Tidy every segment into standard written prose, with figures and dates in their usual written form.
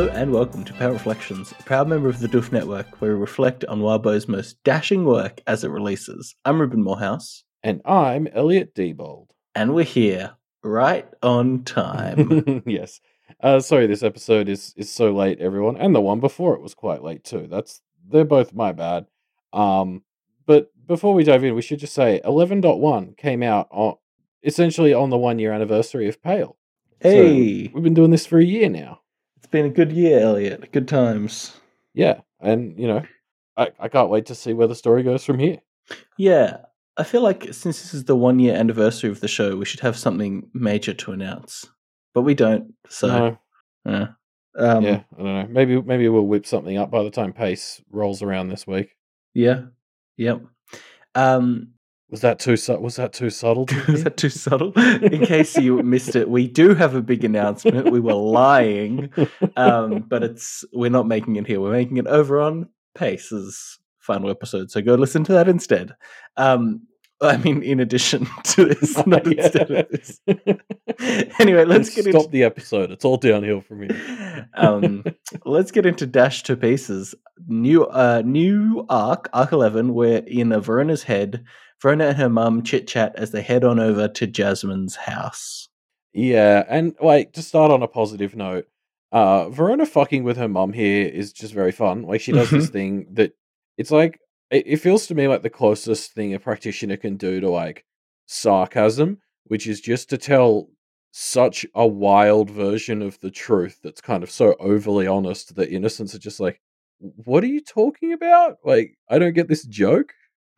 Hello and welcome to Power Reflections, a proud member of the Doof Network, where we reflect on Wildbow's most dashing work as it releases. I'm Ruben Morehouse. And I'm Elliot Diebold. And we're here, right on time. Yes. Sorry, this episode is so late, everyone. And the one before it was quite late too. They're both my bad. But before we dive in, we should just say 11.1 came out essentially on the 1 year anniversary of Pale. Hey! So we've been doing this for a year now. It's been a good year, Elliot. Good times. Yeah, and I can't wait to see where the story goes from here. Yeah, I feel like since this is the 1 year anniversary of the show, we should have something major to announce. But we don't, so... No. I don't know. Maybe we'll whip something up by the time Pace rolls around this week. Yeah. Yep. Was that too subtle? Was that too subtle? In case you missed it, we do have a big announcement. We were lying, but we're not making it here. We're making it over on Pace's final episode. So go listen to that instead. In addition to this, not instead of this. Anyway, let's stop the episode. It's all downhill from here. Let's get into Dash to Pieces. New arc 11. We're in Verona's head. Verona and her mum chit-chat as they head on over to Jasmine's house. Yeah, and to start on a positive note, Verona fucking with her mum here is just very fun. Like, she does this thing that it's like, it feels to me like the closest thing a practitioner can do to like sarcasm, which is just to tell such a wild version of the truth that's kind of so overly honest that innocents are just like, what are you talking about? Like, I don't get this joke.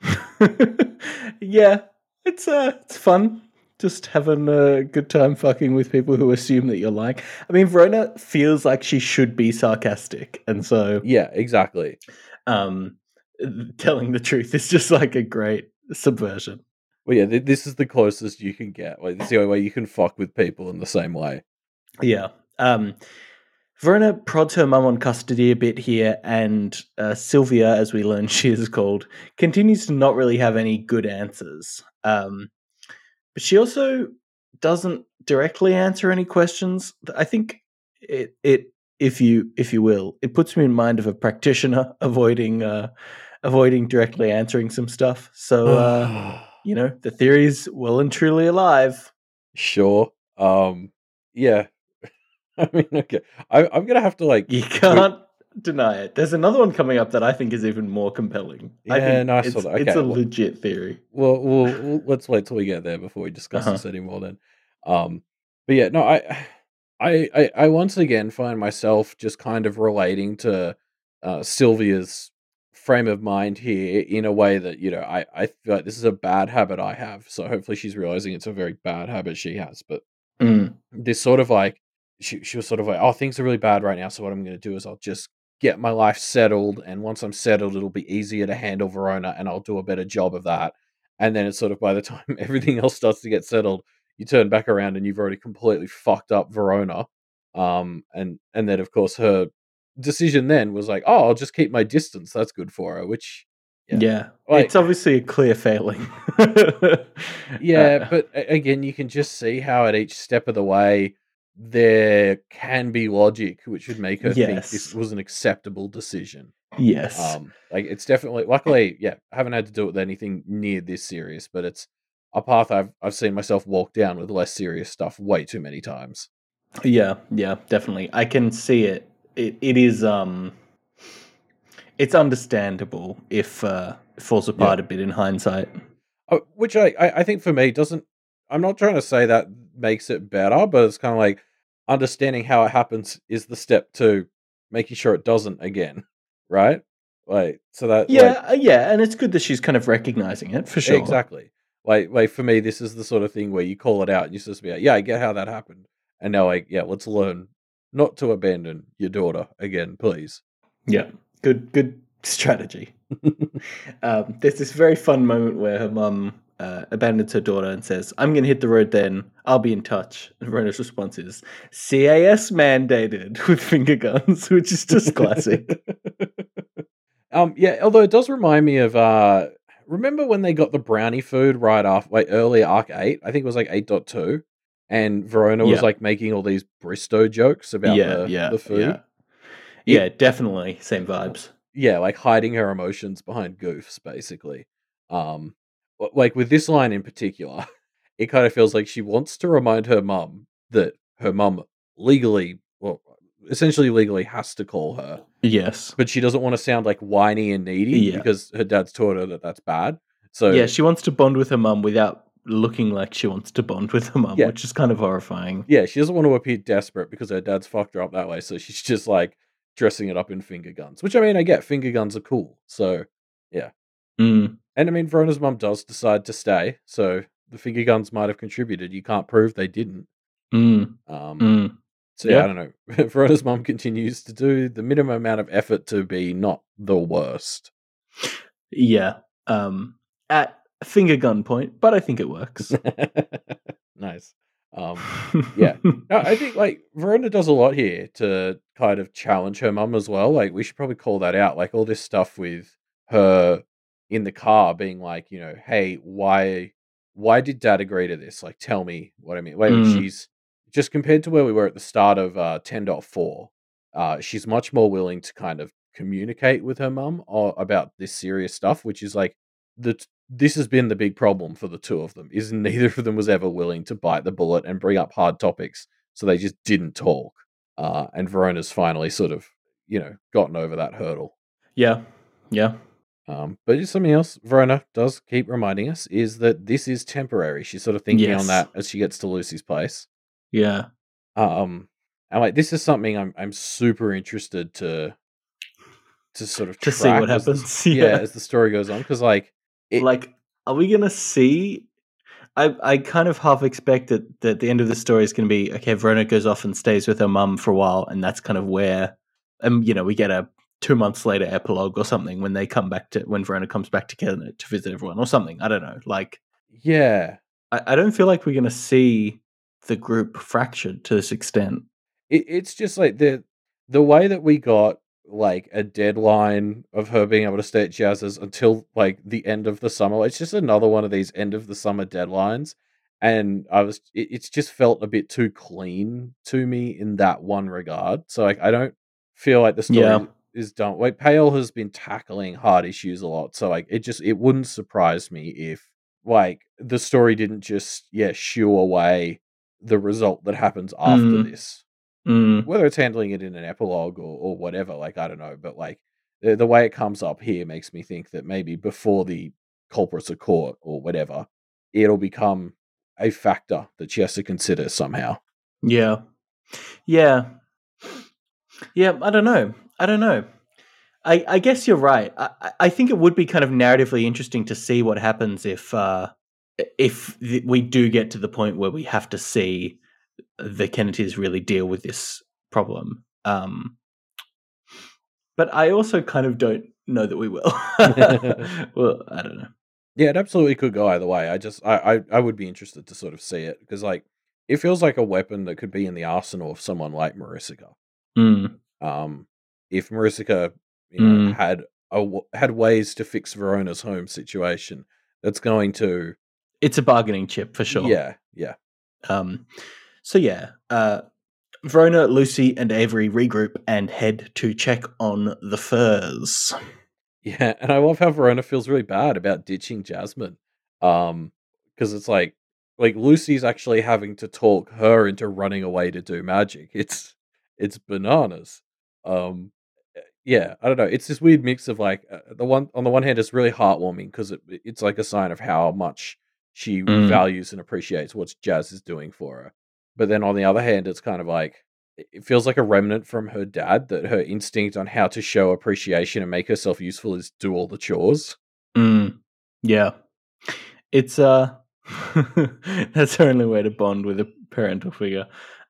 Yeah, it's fun. Just having a good time fucking with people who assume that you're lying. I mean, Verona feels like she should be sarcastic, and so yeah, exactly. Telling the truth is just like a great subversion. Well, yeah, this is the closest you can get. Like, it's the only way you can fuck with people in the same way. Yeah. Verona prods her mum on custody a bit here, and Sylvia, as we learn she is called, continues to not really have any good answers. But she also doesn't directly answer any questions. I think it if you will, it puts me in mind of a practitioner avoiding directly answering some stuff. So the theory's well and truly alive. Sure. Yeah. I mean, okay. I'm gonna have to You can't deny it. There's another one coming up that I think is even more compelling. Yeah, I think no, I saw that. Okay, it's a legit theory. Well, let's wait till we get there before we discuss this anymore. Then, but yeah, no, I once again find myself just kind of relating to Sylvia's frame of mind here in a way that I feel like this is a bad habit I have. So hopefully she's realizing it's a very bad habit she has. But this sort of like. She was sort of like, oh, things are really bad right now, so what I'm going to do is I'll just get my life settled, and once I'm settled, it'll be easier to handle Verona, and I'll do a better job of that. And then it's sort of by the time everything else starts to get settled, you turn back around and you've already completely fucked up Verona. And then, of course, her decision then was like, oh, I'll just keep my distance. That's good for her, which... Yeah. It's obviously a clear failing. Yeah, but again, you can just see how at each step of the way... there can be logic which would make her think this was an acceptable decision. Yes. It's definitely, luckily, I haven't had to do it with anything near this serious, but it's a path I've seen myself walk down with less serious stuff way too many times. Yeah, definitely. I can see it. It is it's understandable if it falls apart a bit in hindsight. Which I think for me doesn't, I'm not trying to say that makes it better, but it's kind of like understanding how it happens is the step to making sure it doesn't again, right? So that and it's good that she's kind of recognizing it for sure. Exactly. Like for me, this is the sort of thing where you call it out and you're supposed to be like, yeah, I get how that happened, and now let's learn not to abandon your daughter again, please. Yeah, good strategy. There's this very fun moment where her mum abandons her daughter and says, I'm going to hit the road then. I'll be in touch. And Verona's response is, CAS mandated with finger guns, which is just classic. Although it does remind me of, remember when they got the brownie food right off, early Arc 8? I think it was 8.2. And Verona was making all these Bristow jokes about the food. Yeah, definitely same vibes. Yeah, like hiding her emotions behind goofs, basically. Like with this line in particular, it kind of feels like she wants to remind her mum that her mum legally, well, essentially legally has to call her, Yes. but she doesn't want to sound like whiny and needy Yeah. because her dad's taught her that that's bad. So Yeah, she wants to bond with her mum without looking like she wants to bond with her mum, yeah, which is kind of horrifying. yeah, she doesn't want to appear desperate because her dad's fucked her up that way. So she's just like dressing it up in finger guns, which I mean, I get finger guns are cool. So yeah. Mm. And I mean, Verona's mum does decide to stay, so the finger guns might have contributed. You can't prove they didn't. Mm. Um, Mm. so yeah, I Yeah. don't know. Verona's mum continues to do the minimum amount of effort to be not the worst. Yeah. At finger gun point, but I think it works. Nice. Yeah. No, I think like Verona does a lot here to kind of challenge her mum as well. Like we should probably call that out. Like all this stuff with her in the car being like, you know, hey, why did dad agree to this? Like tell me what I mean. Like Mm. she's just compared to where we were at the start of 10.4, she's much more willing to kind of communicate with her mum about this serious stuff, which is like this has been the big problem for the two of them, is neither of them was ever willing to bite the bullet and bring up hard topics, so they just didn't talk. And Verona's finally sort of, you know, gotten over that hurdle. Yeah. Yeah. But just something else Verona does keep reminding us is that this is temporary. She's sort of thinking on Yes. that as she gets to Lucy's place. Yeah. And like this is something I'm super interested to sort of To see track what as happens. as the story goes on, because like it Like, are we gonna see? I kind of half expect that the end of the story is going to be okay. Verona goes off and stays with her mum for a while, and that's kind of where, you know, we get a 2 months later epilogue or something when they come back to when Verona comes back together to visit everyone or something. I don't know. Like, yeah. I don't feel like we're going to see the group fractured to this extent. It's just like the way that we got like a deadline of her being able to stay at Jazz's until like the end of the summer. It's just another one of these end of the summer deadlines, and it's just felt a bit too clean to me in that one regard. So like I don't feel like the story Yeah. is done. Like Pale has been tackling hard issues a lot, so like it wouldn't surprise me if like the story didn't just shoo away the result that happens after Mm, this, mm, whether it's handling it in an epilogue or whatever. Like I don't know, but like the way it comes up here makes me think that maybe before the culprits are caught or whatever, it'll become a factor that she has to consider somehow. yeah. Yeah. Yeah. I don't know. I don't know. I guess you're right. I think it would be kind of narratively interesting to see what happens if we do get to the point where we have to see the Kennedys really deal with this problem. But I also kind of don't know that we will. Well, I don't know. Yeah, it absolutely could go either way. I would be interested to sort of see it, because like it feels like a weapon that could be in the arsenal of someone like Marissa. Mm, If Marissa, you know, mm, had ways to fix Verona's home situation, that's going to it's a bargaining chip for sure. yeah. So yeah, Verona, Lucy, and Avery regroup and head to check on the furs. Yeah, and I love how Verona feels really bad about ditching Jasmine. Because it's like Lucy's actually having to talk her into running away to do magic. It's bananas. Um, yeah, I don't know. It's this weird mix of like on the one hand, it's really heartwarming because it's like a sign of how much she Mm, values and appreciates what Jazz is doing for her. But then on the other hand, it's kind of like it feels like a remnant from her dad, that her instinct on how to show appreciation and make herself useful is do all the chores. yeah, it's that's her only way to bond with a parental figure.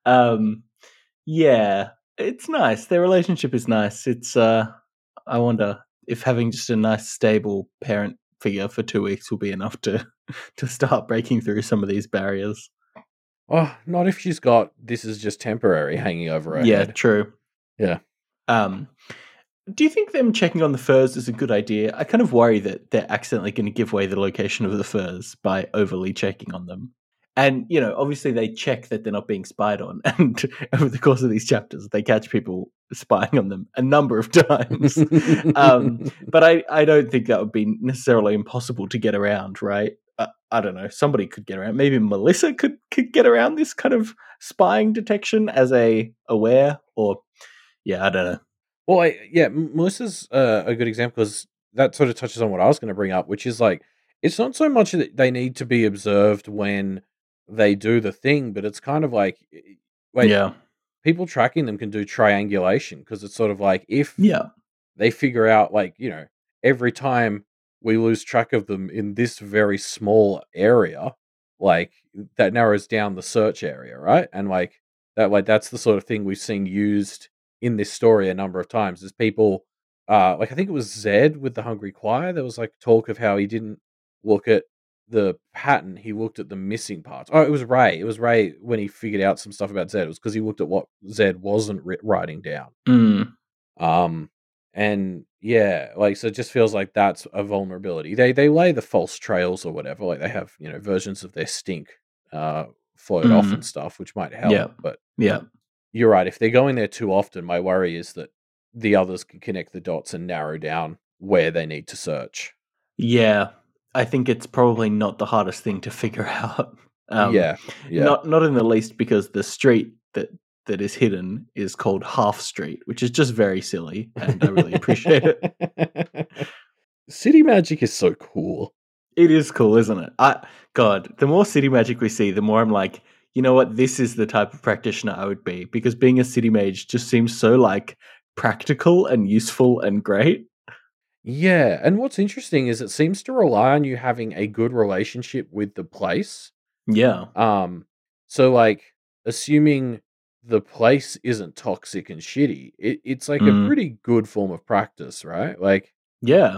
Yeah, it's nice. Their relationship is nice. It's I wonder if having just a nice stable parent figure for 2 weeks will be enough to to start breaking through some of these barriers. Oh, not if she's got this is just temporary hanging over her Yeah, head. true. Yeah. Um, do you think them checking on the furs is a good idea? I kind of worry that they're accidentally going to give away the location of the furs by overly checking on them. And, obviously they check that they're not being spied on. And over the course of these chapters, they catch people spying on them a number of times. But I don't think that would be necessarily impossible to get around, right? I don't know. Somebody could get around. Maybe Melissa could get around this kind of spying detection as a aware, or I don't know. Well, Melissa's a good example because that sort of touches on what I was going to bring up, which is like it's not so much that they need to be observed when they do the thing, but it's kind of like Yeah. people tracking them can do triangulation because it's sort of like if Yeah. they figure out like every time we lose track of them in this very small area, like that narrows down the search area, right? And that's the sort of thing we've seen used in this story a number of times. Is people like I think it was Zed with the Hungry Choir. There was like talk of how he didn't look at the pattern; he looked at the missing parts. Oh, it was Ray. It was Ray when he figured out some stuff about Zed. It was because he looked at what Zed wasn't writing down. Mm. And like so it just feels like that's a vulnerability. They lay the false trails or whatever, like they have, versions of their stink float off and stuff, which might help. Yeah. But Yeah. you're right. If they're going there too often, my worry is that the others can connect the dots and narrow down where they need to search. Yeah. I think it's probably not the hardest thing to figure out. Yeah. Not in the least because the street that is hidden is called Half Street, which is just very silly, and I really appreciate it. City magic is so cool. It is cool, isn't it? God, the more city magic we see, the more I'm like, you know what? This is the type of practitioner I would be, because being a city mage just seems so like practical and useful and great. Yeah, and what's interesting is it seems to rely on you having a good relationship with the place. Yeah. So like assuming the place isn't toxic and shitty, it's like a pretty good form of practice, right? Like yeah.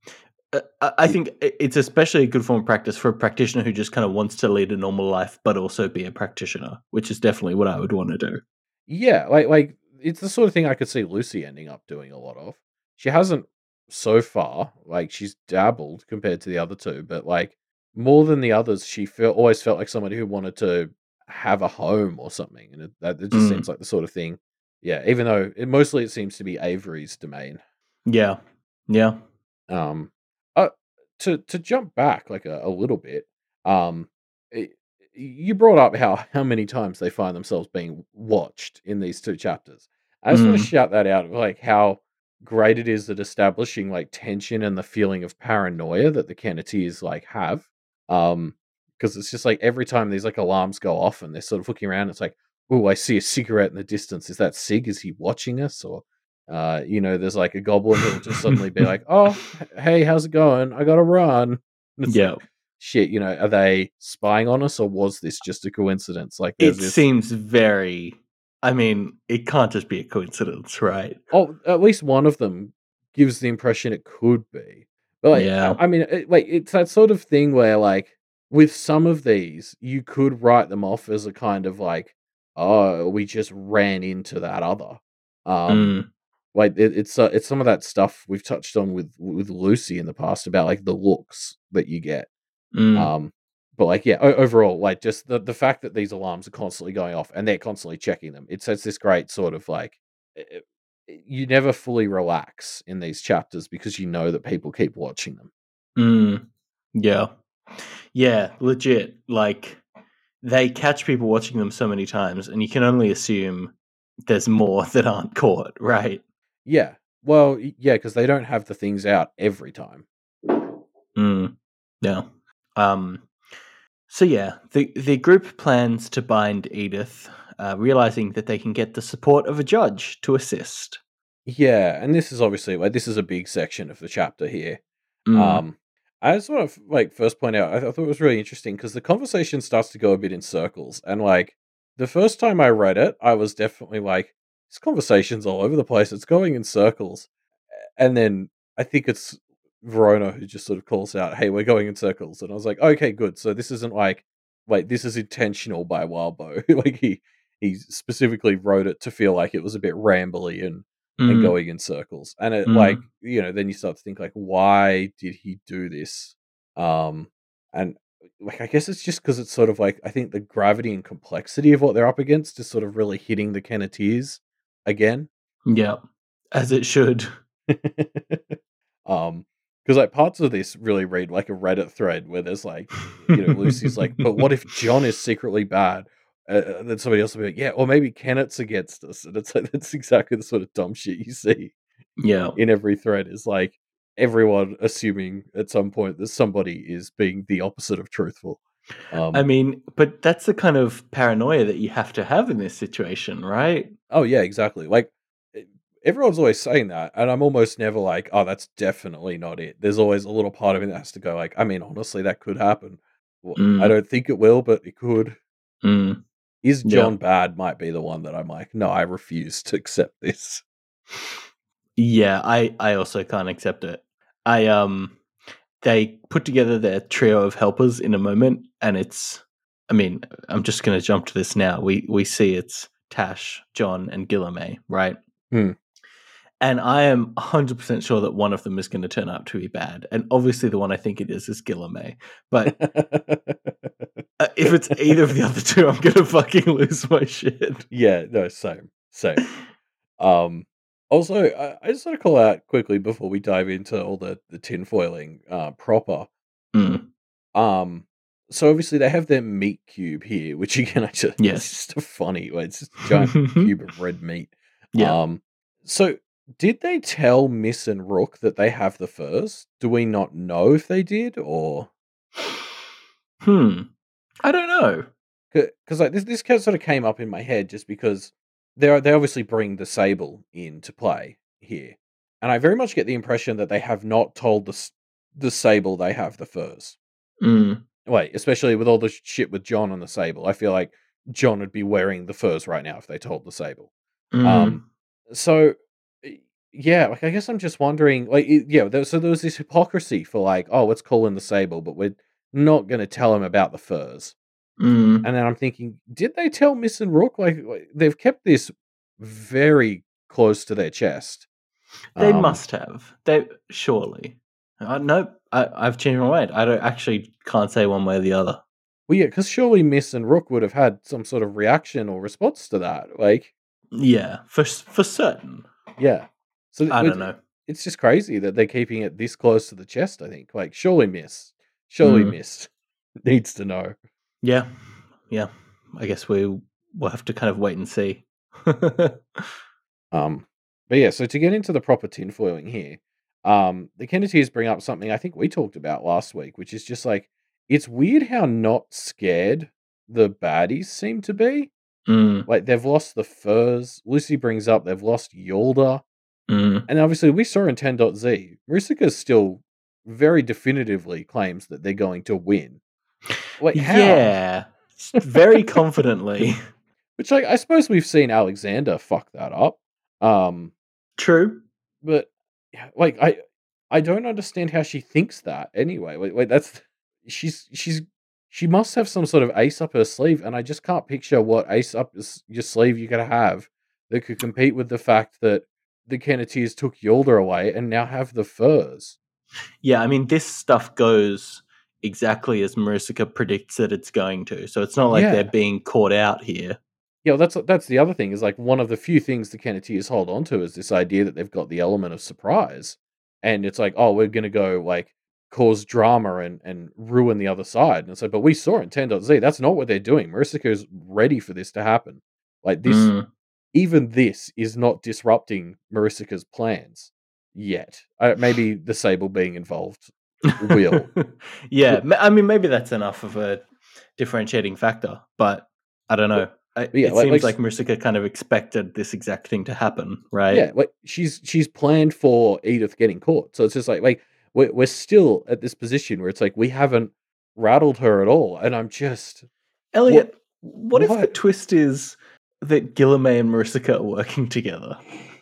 I think it's especially a good form of practice for a practitioner who just kind of wants to lead a normal life, but also be a practitioner, which is definitely what I would want to do. Yeah, like it's the sort of thing I could see Lucy ending up doing a lot of. She hasn't so far, like she's dabbled compared to the other two, but like more than the others, she always felt like somebody who wanted to have a home or something, and it just seems like the sort of thing. Yeah, even though it seems to be Avery's domain. Yeah. Um, to jump back like a little bit, you brought up how many times they find themselves being watched in these two chapters. I just want to shout that out, like how great it is at establishing like tension and the feeling of paranoia that the Kenneteers like have. Because it's just like every time these like alarms go off and they're sort of looking around, it's like, oh, I see a cigarette in the distance. Is that Sig? Is he watching us? Or there's like a goblin who'll just suddenly be like, "Oh, hey, how's it going? I gotta run." And it's like, shit, are they spying on us, or was this just a coincidence? Like, it seems very. I mean, it can't just be a coincidence, right? Oh, at least one of them gives the impression it could be. But like, I mean, it's that sort of thing where, like, with some of these, you could write them off as a kind of like, oh, we just ran into that other. Like it's some of that stuff we've touched on with Lucy in the past about like the looks that you get. But like overall, like just the fact that these alarms are constantly going off and they're constantly checking them, it sets this great sort of like you never fully relax in these chapters because you know that people keep watching them. Yeah, legit. Like they catch people watching them so many times, and you can only assume there's more that aren't caught, right? Yeah. Well, yeah, because they don't have the things out every time. Yeah. So yeah, the group plans to bind Edith, realizing that they can get the support of a judge to assist. Yeah, and this is obviously like this is a big section of the chapter here. I just want to like first point out I thought it was really interesting because the conversation starts to go a bit in circles, and like the first time I read it, I was definitely like, this conversation's all over the place. It's going in circles, and then I think it's Verona who just sort of calls out, "Hey, we're going in circles," and I was like, "Okay, good. So this isn't like this is intentional by Wildbow. Like he specifically wrote it to feel like it was a bit rambly and going in circles." And it like then you start to think like, why did he do this? And like, I guess it's just because it's sort of like, I think the gravity and complexity of what they're up against is sort of really hitting the Kenneteers again. Yeah, as it should. Because like parts of this really read like a Reddit thread where there's like, Lucy's like, but what if John is secretly bad? Then somebody else will be like, yeah, or maybe Kennett's against us. And it's like, that's exactly the sort of dumb shit you see Yeah. in every thread, is like everyone assuming at some point that somebody is being the opposite of truthful. I mean, but that's the kind of paranoia that you have to have in this situation, right? Oh yeah, exactly. Like everyone's always saying that, and I'm almost never like, oh, that's definitely not it. There's always a little part of me that has to go like, I mean, honestly, that could happen. Well, I don't think it will, but it could. Is John bad? Might be the one that I'm like, no, I refuse to accept this. Yeah, I also can't accept it. They put together their trio of helpers in a moment, and it's, I mean, I'm just going to jump to this now. We see it's Tash, John, and Guilherme, right? And I am 100% sure that one of them is going to turn out to be bad. And obviously the one I think it is Guilherme. But if it's either of the other two, I'm going to fucking lose my shit. Yeah, no, same. Also, I just want to call out quickly before we dive into all the tinfoiling proper. So obviously they have their meat cube here, which again, it's just a funny. It's just a giant cube of red meat. Yeah. So did they tell Miss and Rook that they have the furs? Do we not know if they did, or? I don't know. Because like this sort of came up in my head just because they obviously bring the sable into play here, and I very much get the impression that they have not told the sable they have the furs. Wait, especially with all the shit with John and the sable, I feel like John would be wearing the furs right now if they told the sable. So yeah, like I guess I'm just wondering, like, so there was this hypocrisy for like, oh, let's call in the sable, but we're not going to tell him about the furs. And then I'm thinking, did they tell Miss and Rook? Like they've kept this very close to their chest. They must have. They surely. Nope. I've changed my mind. Can't say one way or the other. Well, yeah, because surely Miss and Rook would have had some sort of reaction or response to that. Like, yeah, for certain. Yeah. So I don't know. It's just crazy that they're keeping it this close to the chest, I think. Like, surely Miss needs to know. Yeah. I guess we'll have to kind of wait and see. But yeah, so to get into the proper tinfoiling here, the Kenneteers bring up something I think we talked about last week, which is just like, it's weird how not scared the baddies seem to be. Like, they've lost the furs. Lucy brings up they've lost Yolda. And obviously, we saw in 10.z, Maricica still very definitively claims that they're going to win. Wait, how? Yeah, very confidently. Which, like, I suppose we've seen Alexander fuck that up. True. But, like, I don't understand how she thinks that anyway. Wait, that's... She must have some sort of ace up her sleeve, and I just can't picture what ace up your sleeve you're going to have that could compete with the fact that the Kenneteers took Yolda away and now have the furs. Yeah, I mean, this stuff goes exactly as Maricica predicts that it's going to, so it's not like they're being caught out here. Yeah, well, that's the other thing, is like one of the few things the Kenneteers hold on to is this idea that they've got the element of surprise. And it's like, oh, we're going to go, like, cause drama and ruin the other side. And it's like, but we saw in 10.z, that's not what they're doing. Maricica is ready for this to happen. Like, this, even this is not disrupting Maricica's plans yet. Maybe the sable being involved will. Yeah, I mean, maybe that's enough of a differentiating factor, but I don't know. It seems like Maricica kind of expected this exact thing to happen, right? Yeah, like she's planned for Edith getting caught. So it's just like we're still at this position where it's like we haven't rattled her at all, and I'm just Elliot. What if the twist is that Guilherme and Maricica are working together?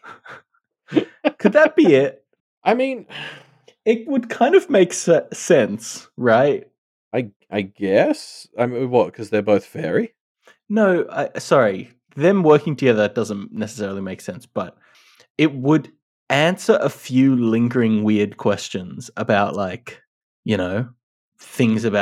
Could that be it? I mean, it would kind of make sense, right? I guess. I mean, what? Because they're both fairy? No, sorry. Them working together doesn't necessarily make sense, but it would answer a few lingering weird questions about, like, things about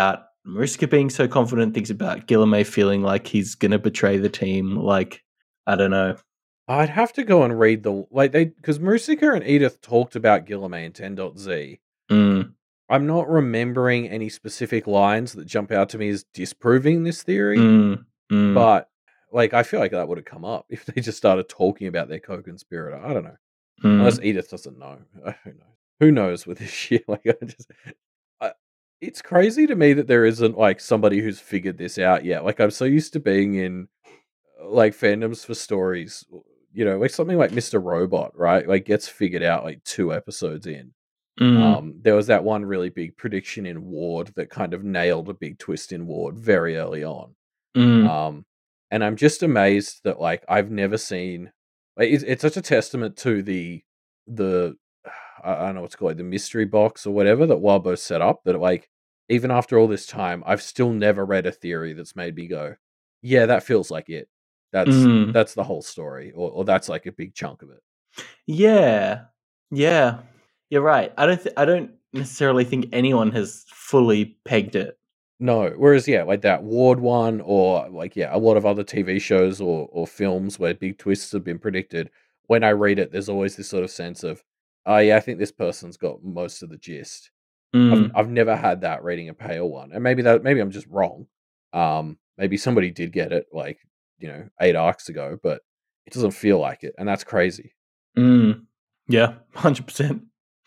Mariska being so confident, things about Guilherme feeling like he's gonna betray the team. Like, I don't know. I'd have to go and read because Marusika and Edith talked about Guilherme in 10.z. I'm not remembering any specific lines that jump out to me as disproving this theory, but like I feel like that would have come up if they just started talking about their co-conspirator. I don't know, unless Edith doesn't know. Who knows? Who knows with this shit? Like, it's crazy to me that there isn't like somebody who's figured this out yet. Like, I'm so used to being in like fandoms for stories, like something like Mr. Robot, right? Like gets figured out like 2 episodes in. There was that one really big prediction in Ward that kind of nailed a big twist in Ward very early on. And I'm just amazed that like I've never seen like it's such a testament to the I don't know what's called, the mystery box or whatever that Wildbow set up, that like even after all this time, I've still never read a theory that's made me go, yeah, that feels like it. That's the whole story, or that's like a big chunk of it. Yeah, you're right. I don't necessarily think anyone has fully pegged it. No, whereas like that Ward one, or like a lot of other TV shows or films where big twists have been predicted. When I read it, there's always this sort of sense of, oh yeah, I think this person's got most of the gist. I've never had that reading a Pale one, and maybe I'm just wrong. Maybe somebody did get it like 8 arcs ago, but it doesn't feel like it, and that's crazy. Yeah, 100%.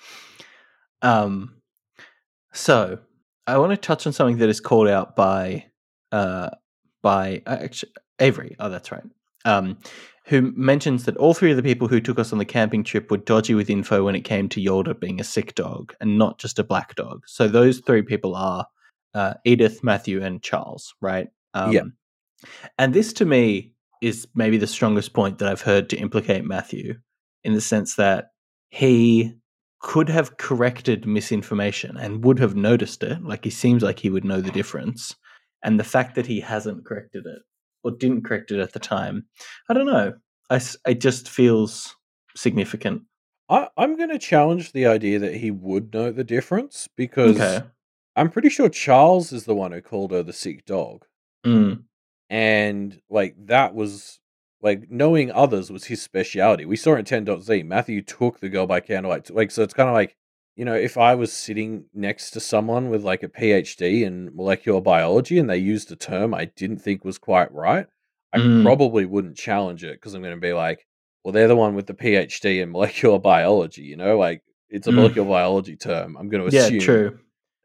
So I want to touch on something that is called out by actually Avery. Oh, that's right. Who mentions that all 3 of the people who took us on the camping trip were dodgy with info when it came to Yolda being a sick dog and not just a black dog. So those 3 people are Edith, Matthew, and Charles, right? Yeah. And this to me is maybe the strongest point that I've heard to implicate Matthew, in the sense that he could have corrected misinformation and would have noticed it. Like, he seems like he would know the difference. And the fact that he hasn't corrected it or didn't correct it at the time, I don't know. It just feels significant. I'm going to challenge the idea that he would know the difference, because I'm pretty sure Charles is the one who called her the sick dog. And like that was like, knowing others was his speciality. We saw in 10.z, Matthew took the girl by candlelight. Like, so it's kind of like, if I was sitting next to someone with like a PhD in molecular biology and they used a term I didn't think was quite right, I probably wouldn't challenge it, because I'm going to be like, well, they're the one with the PhD in molecular biology, like it's a molecular biology term. I'm going to assume. Yeah, true.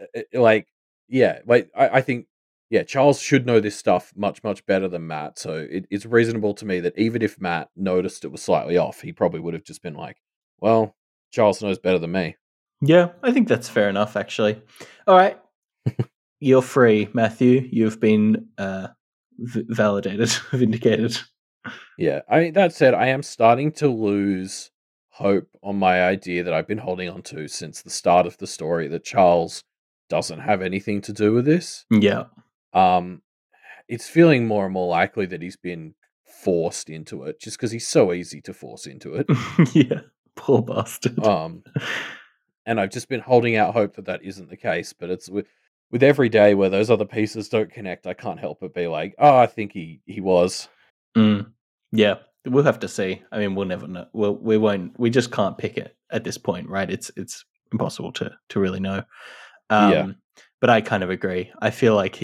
I think, Charles should know this stuff much, much better than Matt. So it's reasonable to me that even if Matt noticed it was slightly off, he probably would have just been like, well, Charles knows better than me. Yeah, I think that's fair enough, actually. All right. You're free, Matthew. You've been validated, vindicated. Yeah, that said, I am starting to lose hope on my idea that I've been holding on to since the start of the story, that Charles doesn't have anything to do with this. Yeah. It's feeling more and more likely that he's been forced into it, just because he's so easy to force into it. Yeah, poor bastard. And I've just been holding out hope that that isn't the case, but it's with every day where those other pieces don't connect, I can't help but be like, oh, I think he was. Yeah, we'll have to see. I mean, we'll never know. We won't. We just can't pick it at this point, right? It's impossible to really know. But I kind of agree. I feel like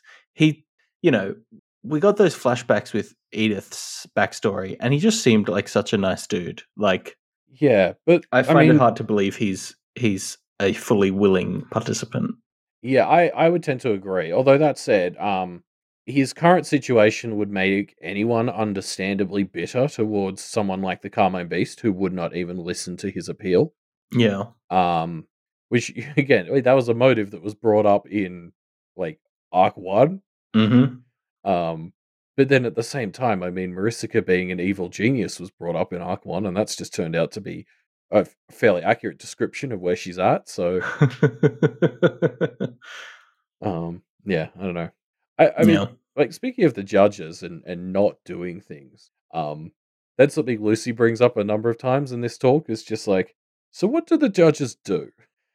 we got those flashbacks with Edith's backstory, and he just seemed like such a nice dude. Like, yeah, but I find it hard to believe he's a fully willing participant. Yeah, I would tend to agree. Although that said, his current situation would make anyone understandably bitter towards someone like the Carmine Beast, who would not even listen to his appeal. Yeah. Which, again, that was a motive that was brought up in like Arc 1. But then at the same time, I mean, Marisica being an evil genius was brought up in Arc 1, and that's just turned out to be a fairly accurate description of where she's at. So, yeah, I don't know. I mean, like, speaking of the judges and not doing things, that's something Lucy brings up a number of times in this talk. Is just like, so what do the judges do?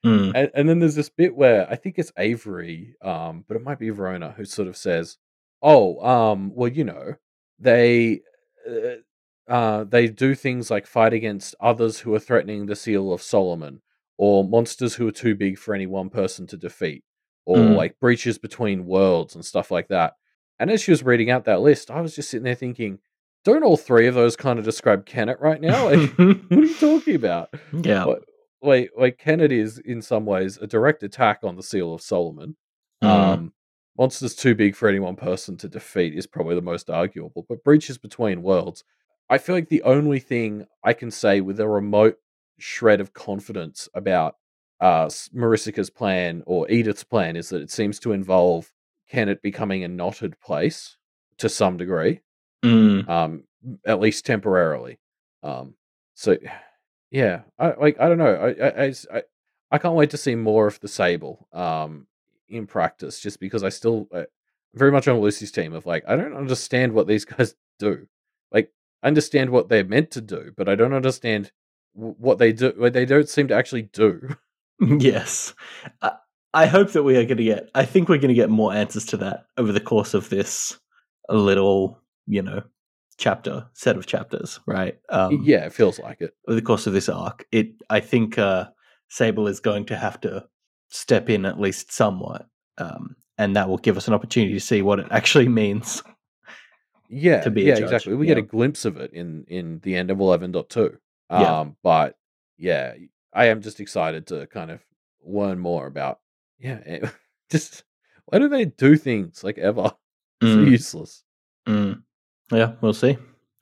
Mm. And then there's this bit where I think it's Avery, but it might be Rona who sort of says, "Oh, well, they they do things like fight against others who are threatening the seal of Solomon, or monsters who are too big for any one person to defeat, or Mm. like breaches between worlds and stuff like that." And as she was reading out that list, I was just sitting there thinking, "Don't all three of those kind of describe Kennet right now? Like, what are you talking about? Yeah. What?" Like Kennet is in some ways a direct attack on the Seal of Solomon. Mm. Monsters too big for any one person to defeat is probably the most arguable, but breaches between worlds. I feel like the only thing I can say with a remote shred of confidence about Marisica's plan or Edith's plan is that it seems to involve Kennet becoming a knotted place to some degree, Mm. at least temporarily. Um, so yeah, I don't know. I can't wait to see more of the Sable in practice, just because I still very much on Lucy's team of like I don't understand what these guys do. Like I understand what they're meant to do, but I don't understand what they do. What they don't seem to actually do. Yes. I, I hope that we are going to get. I think we're going to get more answers to that over the course of this little, set of chapters, right? Yeah, it feels like it. Over the course of this arc, I think Sable is going to have to step in at least somewhat, and that will give us an opportunity to see what it actually means to Yeah, be a yeah, judge. exactly. We get a glimpse of it in the end of 11.2. Yeah. But yeah, I am just excited to kind of learn more about just why do they do things like ever? So Mm, useless. yeah, we'll see.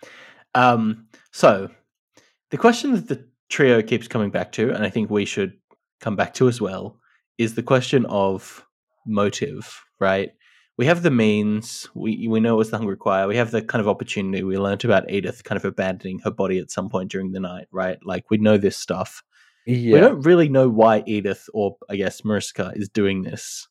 So the question that the trio keeps coming back to, and I think we should come back to as well, is the question of motive, right? We have the means, we know it was the Hungry Choir, we have the kind of opportunity, we learnt about Edith kind of abandoning her body at some point during the night, right? Like, we know this stuff. We Yeah. don't really know why Edith, or I guess Mariska, is doing this.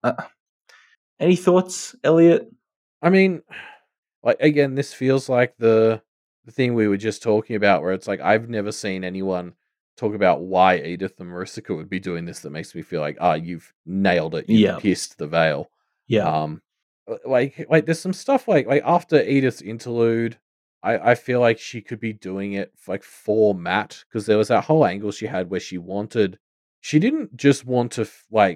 Any thoughts, Elliot? I mean, like again, this feels like the thing we were just talking about, where it's like I've never seen anyone talk about why Edith and Marisica would be doing this. That makes me feel like, you've nailed it. You've Yeah. pierced the veil. Yeah. Um, like there's some stuff like after Edith's interlude, I feel like she could be doing it like for Matt, because there was that whole angle she had where she didn't just want to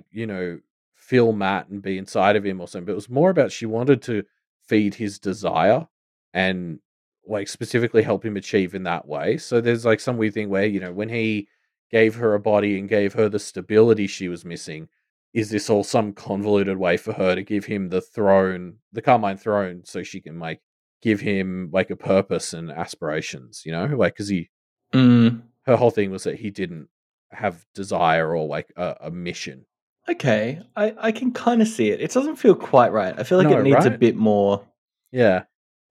feel Matt and be inside of him or something, but it was more about she wanted to feed his desire and like specifically help him achieve in that way. So there's like some weird thing where, when he gave her a body and gave her the stability she was missing, is this all some convoluted way for her to give him the throne, the Carmine throne, so she can like give him like a purpose and aspirations, like because her whole thing was that he didn't have desire or like a mission. Okay, I can kind of see it. It doesn't feel quite right. I feel like No, it needs a right? bit more. Yeah.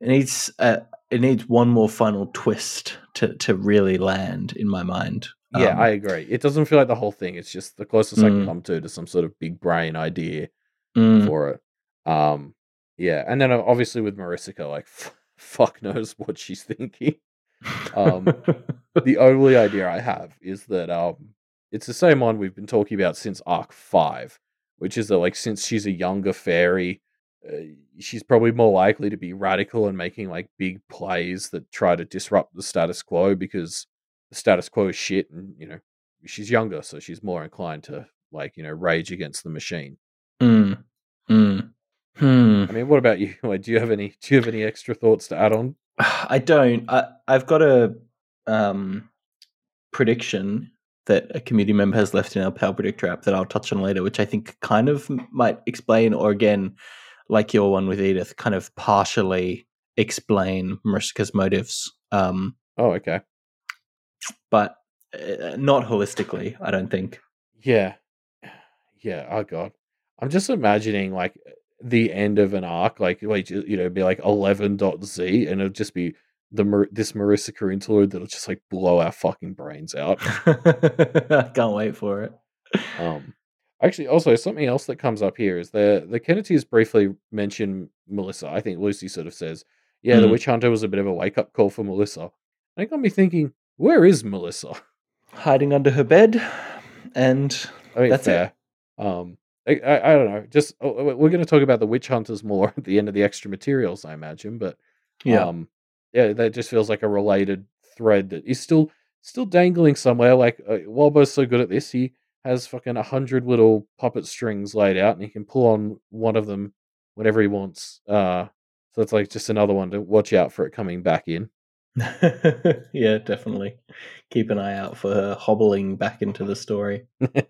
It needs one more final twist to really land in my mind. Yeah, I agree. It doesn't feel like the whole thing. It's just the closest I can Mm, come to some sort of big brain idea mm. for it. Yeah, and then obviously with Marisica, like fuck knows what she's thinking. The only idea I have is that it's the same one we've been talking about since Arc 5, which is that like since she's a younger fairy, uh, she's probably more likely to be radical and making like big plays that try to disrupt the status quo, because the status quo is shit, and she's younger, so she's more inclined to like rage against the machine. Mm, mm, hmm. I mean, what about you? Like, do you have any extra thoughts to add on? I don't. I've got a prediction that a community member has left in our Power Predictor app that I'll touch on later, which I think kind of might explain, or again, like your one with Edith, kind of partially explain Mariska's motives. Oh, okay. But not holistically, I don't think. Yeah. Yeah, oh god. I'm just imagining like the end of an arc, like be like 11.z, and it'll just be this Marissa interlude that'll just like blow our fucking brains out. I can't wait for it. Actually, also something else that comes up here is the Kennedys briefly mention Melissa. I think Lucy sort of says, "Yeah, the witch hunter was a bit of a wake up call for Melissa." And it got me thinking, where is Melissa? Hiding under her bed. and I mean, that's it. fair. Um, I don't know. Just we're going to talk about the witch hunters more at the end of the extra materials, I imagine. But Yeah. um, yeah, that just feels like a related thread that is still dangling somewhere. Like Walbo's so good at this, he has fucking 100 little puppet strings laid out, and he can pull on one of them whenever he wants. So it's like just another one to watch out for it coming back in. Yeah, definitely. Keep an eye out for her hobbling back into the story.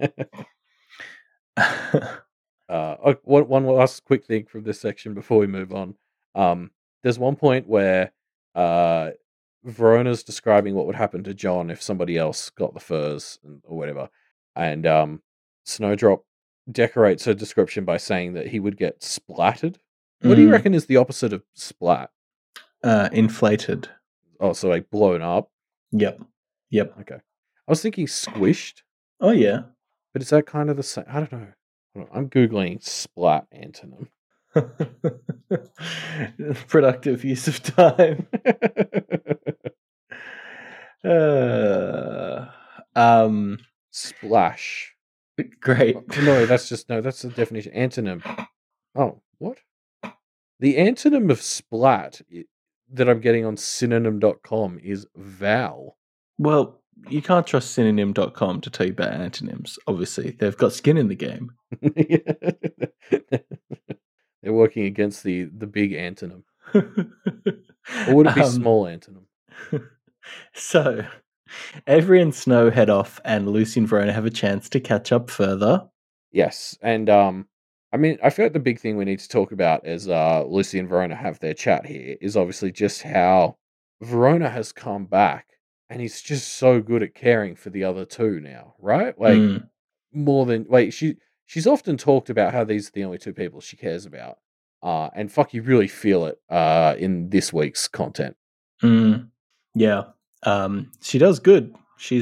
One last quick thing from this section before we move on. There's one point where uh, Verona's describing what would happen to John if somebody else got the furs or whatever, and Snowdrop decorates her description by saying that he would get splattered. What do you reckon is the opposite of splat? Inflated. Oh, so like blown up. Yep. Okay, I was thinking squished, Oh yeah. but is that kind of the same? I don't know. Hold on, I'm googling splat antonym. Productive use of time. Splash. Great. No, that's the definition. Antonym. Oh, what? The antonym of splat that I'm getting on synonym.com is val. Well, you can't trust synonym.com to tell you about antonyms. Obviously, they've got skin in the game. They're working against the big antonym. Or would it be small antonym? So, Avery and Snow head off, and Lucy and Verona have a chance to catch up further. Yes, and I mean, I feel like the big thing we need to talk about as Lucy and Verona have their chat here is obviously just how Verona has come back, and he's just so good at caring for the other two now, right? Like more than like she's often talked about how these are the only two people she cares about, and fuck, you really feel it in this week's content. Yeah, she does good.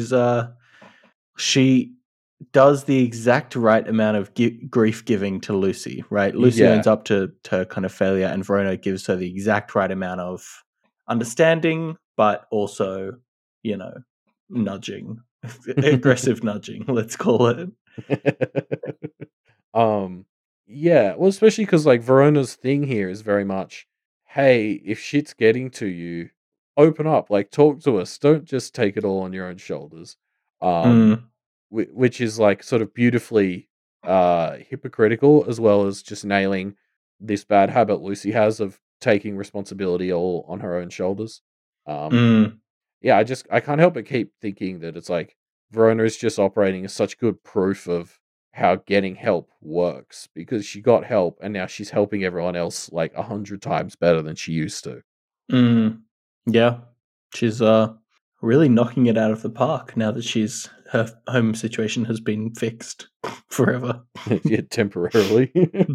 She does the exact right amount of grief giving to Lucy, right? Lucy owns up to her kind of failure, and Verona gives her the exact right amount of understanding, but also, nudging, aggressive nudging, let's call it. Yeah, well, especially because like Verona's thing here is very much, hey, if shit's getting to you, open up, like talk to us. Don't just take it all on your own shoulders. Which is like sort of beautifully hypocritical, as well as just nailing this bad habit Lucy has of taking responsibility all on her own shoulders. Yeah, I can't help but keep thinking that it's like Verona is just operating as such good proof of how getting help works, because she got help and now she's helping everyone else like 100 times better than she used to. Yeah, she's really knocking it out of the park now that her home situation has been fixed forever. Yeah, temporarily.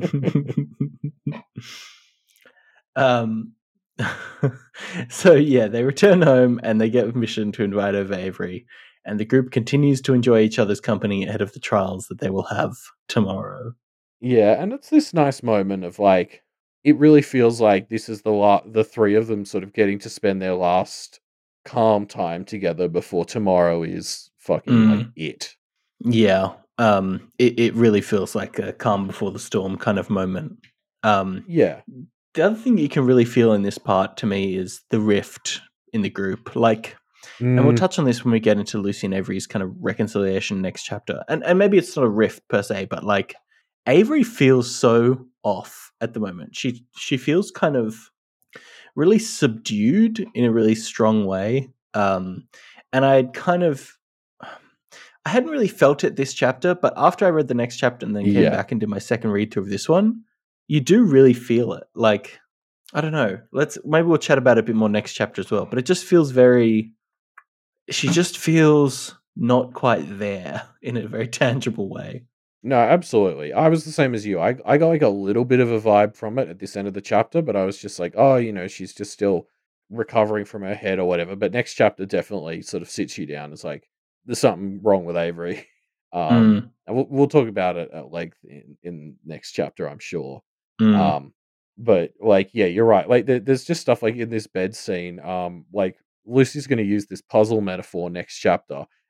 So yeah, they return home and they get permission to invite over Avery, and the group continues to enjoy each other's company ahead of the trials that they will have tomorrow. Yeah, and it's this nice moment of like, it really feels like this is the three of them sort of getting to spend their last calm time together before tomorrow is fucking like it. Yeah, it really feels like a calm before the storm kind of moment. Yeah. The other thing you can really feel in this part to me is the rift in the group. Like, and we'll touch on this when we get into Lucy and Avery's kind of reconciliation next chapter. And maybe it's not a rift per se, but like Avery feels so off at the moment. She feels kind of really subdued in a really strong way. And I hadn't really felt it this chapter, but after I read the next chapter and then came back and did my second read through of this one, you do really feel it. Like, I don't know. Maybe we'll chat about it a bit more next chapter as well. But it just feels she just feels not quite there in a very tangible way. No, absolutely. I was the same as you. I got like a little bit of a vibe from it at this end of the chapter, but I was just like, oh, she's just still recovering from her head or whatever. But next chapter definitely sort of sits you down. It's like there's something wrong with Avery. And we'll talk about it at length in next chapter, I'm sure. But like, yeah, you're right. Like, there's just stuff like in this bed scene. Like Lucy's going to use this puzzle metaphor next chapter,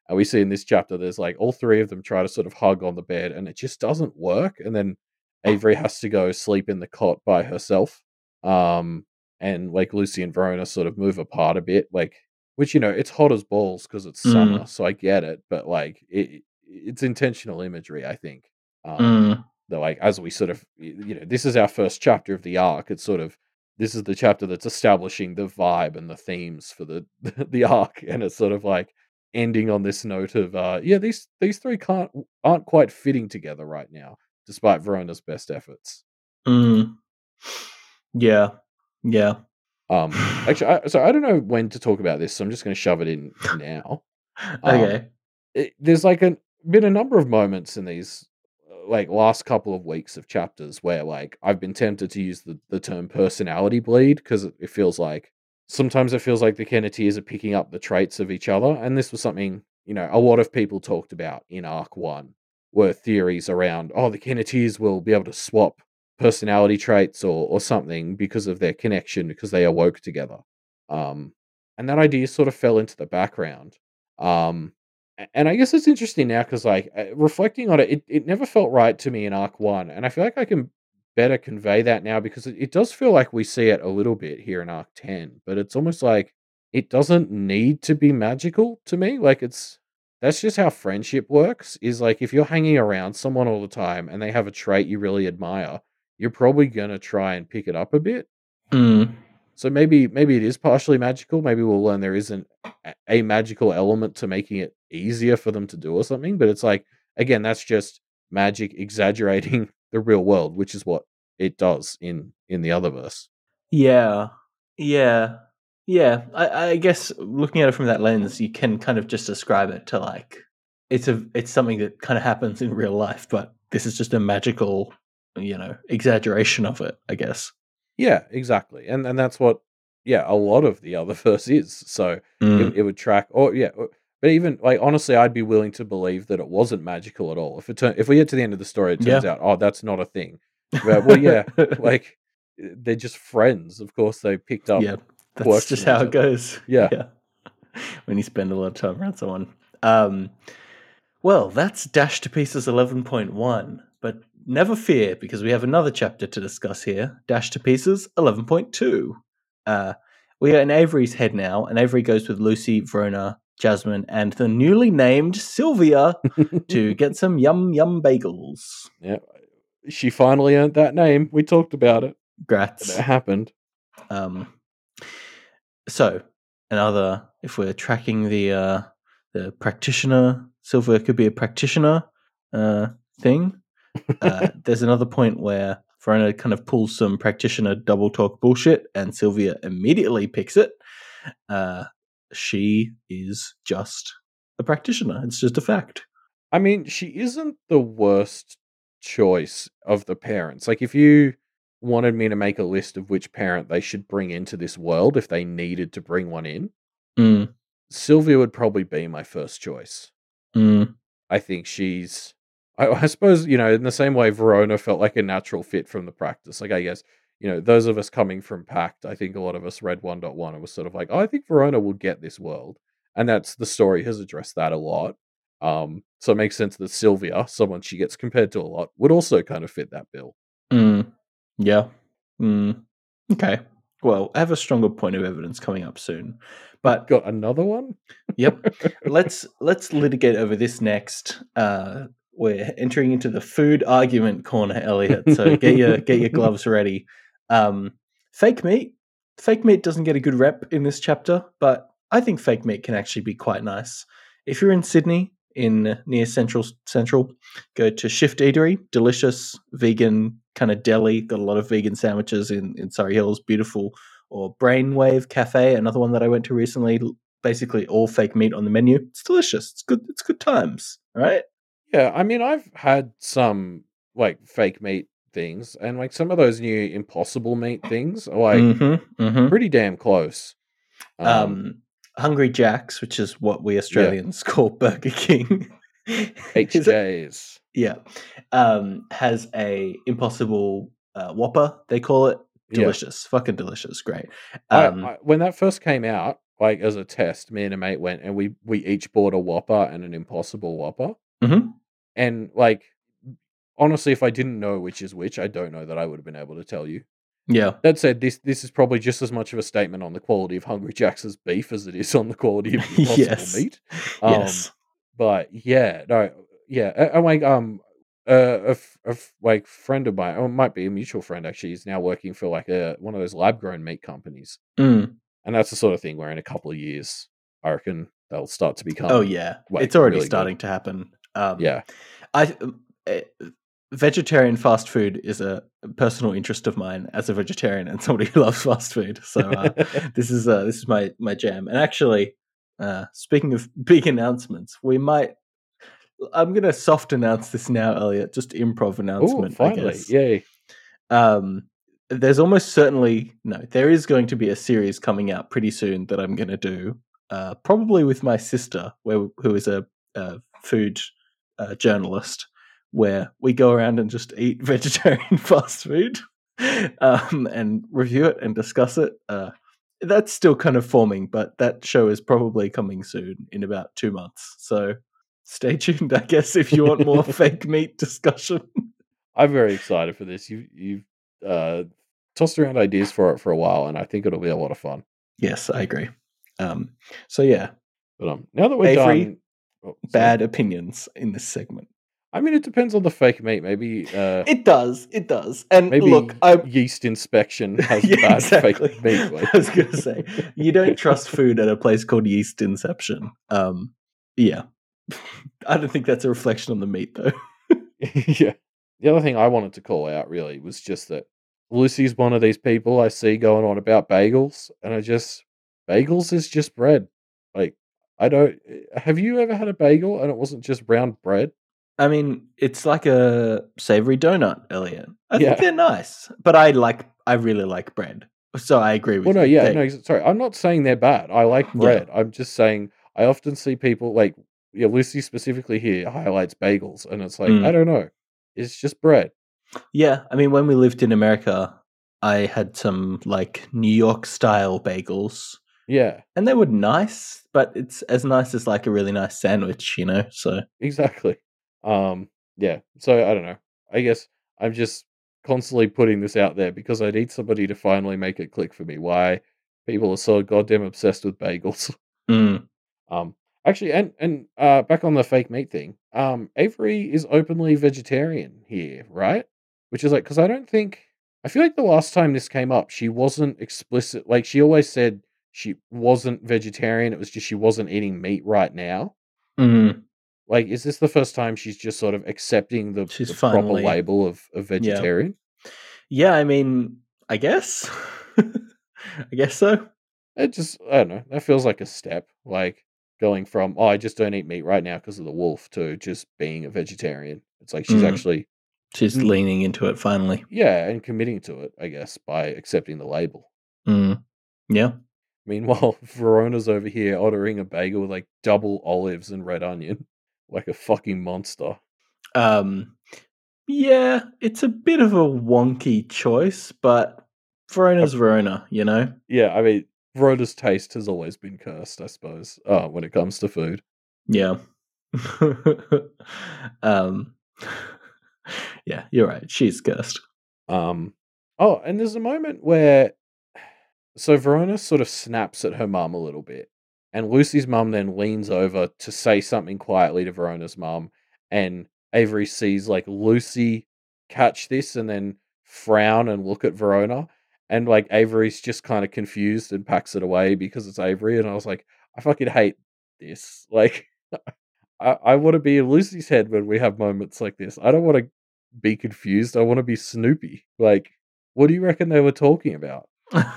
And we see in this chapter, there's like all three of them try to sort of hug on the bed, and it just doesn't work. And then Avery has to go sleep in the cot by herself. And like Lucy and Verona sort of move apart a bit, like, which, it's hot as balls because it's summer, so I get it, but like it's intentional imagery, I think. Though, like, as we sort of, this is our first chapter of the arc. It's sort of, this is the chapter that's establishing the vibe and the themes for the the arc, and it's sort of like ending on this note of, these three aren't quite fitting together right now, despite Verona's best efforts. Yeah. Yeah. Actually, so I don't know when to talk about this, so I'm just going to shove it in now. Okay. There's like been a number of moments in these like last couple of weeks of chapters where like I've been tempted to use the term personality bleed, because it feels like sometimes it feels like the Kenneteers are picking up the traits of each other, and this was something a lot of people talked about in Arc 1, were theories around, the Kenneteers will be able to swap personality traits or something because of their connection, because they awoke together. And that idea sort of fell into the background. And I guess it's interesting now because, like, reflecting on it, it never felt right to me in Arc 1. And I feel like I can better convey that now, because it does feel like we see it a little bit here in Arc 10. But it's almost like it doesn't need to be magical to me. Like, that's just how friendship works, is like if you're hanging around someone all the time and they have a trait you really admire, you're probably going to try and pick it up a bit. So maybe it is partially magical. Maybe we'll learn there isn't a magical element to making it easier for them to do or something. But it's like, again, that's just magic exaggerating the real world, which is what it does in the Otherverse. Yeah. I guess looking at it from that lens, you can kind of just describe it to like it's something that kind of happens in real life, but this is just a magical, exaggeration of it, I guess. Yeah, exactly. And that's what, a lot of the Otherverse is. So it would track, but even like, honestly, I'd be willing to believe that it wasn't magical at all. If we get to the end of the story, it turns out, that's not a thing. But, like, they're just friends. Of course, they picked up. Yeah, that's just how it goes. Yeah. When you spend a lot of time around someone. Well, that's Dash to Pieces 11.1, but never fear, because we have another chapter to discuss here, Dash to Pieces 11.2. We are in Avery's head now, and Avery goes with Lucy, Verona, Jasmine, and the newly named Sylvia to get some yum bagels. Yeah, she finally earned that name. We talked about it. Grats. It happened. So, if we're tracking the practitioner, Sylvia could be a practitioner thing. There's another point where Verona kind of pulls some practitioner double talk bullshit, and Sylvia immediately picks it. She is just a practitioner. It's just a fact. I mean, she isn't the worst choice of the parents. Like, if you wanted me to make a list of which parent they should bring into this world, if they needed to bring one in, Sylvia would probably be my first choice. I think she's, I suppose, in the same way Verona felt like a natural fit from the practice. Like, I guess, those of us coming from Pact, I think a lot of us read 1.1 and was sort of like, I think Verona will get this world. And the story has addressed that a lot. So it makes sense that Sylvia, someone she gets compared to a lot, would also kind of fit that bill. Yeah. Okay. Well, I have a stronger point of evidence coming up soon. But got another one? Yep. Let's litigate over this next. We're entering into the food argument corner, Elliot. So get your gloves ready. Fake meat. Fake meat doesn't get a good rep in this chapter, but I think fake meat can actually be quite nice. If you're in Sydney, near Central, go to Shift Eatery. Delicious vegan kind of deli. Got a lot of vegan sandwiches in Surrey Hills. Beautiful. Or Brainwave Cafe, another one that I went to recently. Basically all fake meat on the menu. It's delicious. It's good. It's good times. Right? Yeah, I mean, I've had some like fake meat things, and like some of those new Impossible Meat things are like pretty damn close. Hungry Jack's, which is what we Australians call Burger King. HJs. Yeah. Has a Impossible Whopper, they call it. Delicious. Fucking delicious. Great. When that first came out, like as a test, me and a mate went and we each bought a Whopper and an Impossible Whopper. Mm-hmm. And like honestly, if I didn't know which is which, I don't know that I would have been able to tell you. Yeah. That said, this is probably just as much of a statement on the quality of Hungry Jack's beef as it is on the quality of the Impossible Yes. meat. Yes. But yeah, no, yeah, I'm like like friend of mine, or it might be a mutual friend actually, is now working for like one of those lab grown meat companies, Mm. and that's the sort of thing where in a couple of years, I reckon they'll start to Oh become yeah, like it's already really starting good. to happen. Yeah, I uh, vegetarian fast food is a personal interest of mine as a vegetarian and somebody who loves fast food. So this is my jam. And actually, speaking of big announcements, we might. I'm gonna soft announce this now, Elliot. Just improv oh, announcement, I finally, guess. yay! There's almost certainly no. There is going to be a series coming out pretty soon that I'm going to do, probably with my sister, who is a food journalist, where we go around and just eat vegetarian fast food, and review it and discuss it. That's still kind of forming, but that show is probably coming soon in about 2 months. So stay tuned, I guess, if you want more fake meat discussion. I'm very excited for this. You've uh, tossed around ideas for it for a while, and I think it'll be a lot of fun. Yes, I agree. So yeah, But now that we're Avery, done, oh, sorry. bad opinions in this segment. I mean, it depends on the fake meat. Maybe, It does, it does. And look, maybe I yeast inspection has yeah, bad exactly. fake meat. Like, I was gonna say you don't trust food at a place called Yeast Inception. Yeah, I don't think that's a reflection on the meat though. yeah. The other thing I wanted to call out really was just that Lucy's one of these people I see going on about bagels, and bagels is just bread. Like, I don't. Have you ever had a bagel and it wasn't just brown bread? I mean, it's like a savory donut, Elliot. I think Yeah. they're nice, but I really like bread, so I agree Well, with no, you. yeah, no. Sorry, I'm not saying they're bad. I like Yeah. bread. I'm just saying I often see people like, yeah, Lucy specifically here highlights bagels, and it's like I Mm. don't know, it's just bread. Yeah, I mean, when we lived in America, I had some like New York style bagels, Yeah, and they were nice, but it's as nice as like a really nice sandwich, you know? So, exactly. Yeah. So I don't know. I guess I'm just constantly putting this out there because I need somebody to finally make it click for me why people are so goddamn obsessed with bagels. mm. Um, actually, and back on the fake meat thing. Avery is openly vegetarian here, right? Which is like because I feel like the last time this came up, she wasn't explicit. Like she always said she wasn't vegetarian. It was just she wasn't eating meat right now. Mm. Like, is this the first time she's just sort of accepting She's the proper finally, label of yeah. vegetarian? Yeah, I mean, I guess. I guess so. It just I don't know. That feels like a step, like going from I just don't eat meat right now because of the wolf to just being a vegetarian. It's like she's Mm. actually She's mm, leaning into it finally. yeah, and committing to it, I guess, by accepting the label. Mm. Yeah. Meanwhile, Verona's over here ordering a bagel with like double olives and red onion, like a fucking monster. Um, yeah, it's a bit of a wonky choice, but Uh, Verona's Verona, you know? yeah, I mean, Verona's taste has always been cursed, I suppose, when it comes to food. Yeah. um, yeah, you're right. She's cursed. Um, oh, and there's a moment where so Verona sort of snaps at her mum a little bit, and Lucy's mum then leans over to say something quietly to Verona's mum, and Avery sees like Lucy catch this and then frown and look at Verona, and like Avery's just kind of confused and packs it away because it's Avery, and I was like, I fucking hate this. Like, I want to be in Lucy's head when we have moments like this. I don't want to be confused. I want to be Snoopy. Like, what do you reckon they were talking about?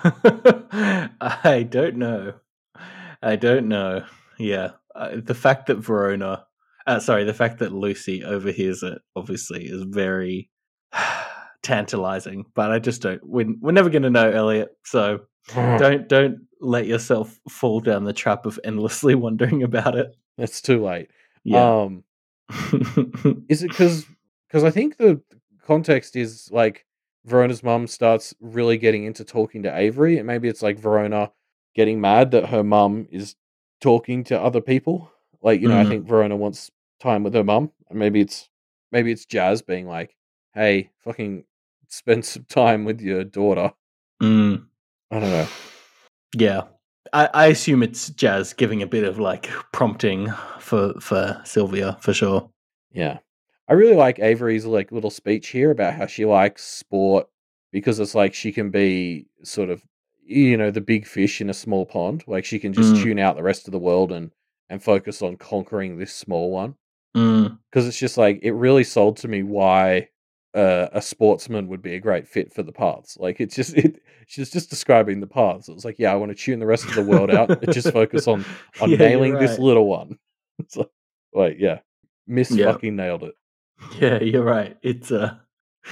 I don't know. I don't know. Yeah. The fact that the fact that Lucy overhears it obviously is very tantalizing, but I just don't. We're never going to know, Elliot. So don't let yourself fall down the trap of endlessly wondering about it. It's too late. Yeah. Is it because I think the context is like Verona's mum starts really getting into talking to Avery, and maybe it's like Verona getting mad that her mum is talking to other people. Like, I think Verona wants time with her mum, and maybe it's Jazz being like, "Hey, fucking spend some time with your daughter." Mm. I don't know. Yeah. I assume it's Jazz giving a bit of like prompting for Sylvia for sure. Yeah. I really like Avery's like little speech here about how she likes sport because it's like she can be sort of the big fish in a small pond. Like she can just tune out the rest of the world and focus on conquering this small one. Because it's just like it really sold to me why a sportsman would be a great fit for the paths. Like she's just describing the paths. It was like, yeah, I want to tune the rest of the world out and just focus on Yeah, nailing you're this right. little one. It's like yeah, Miss Yeah. fucking nailed it. Yeah, you're right. It's a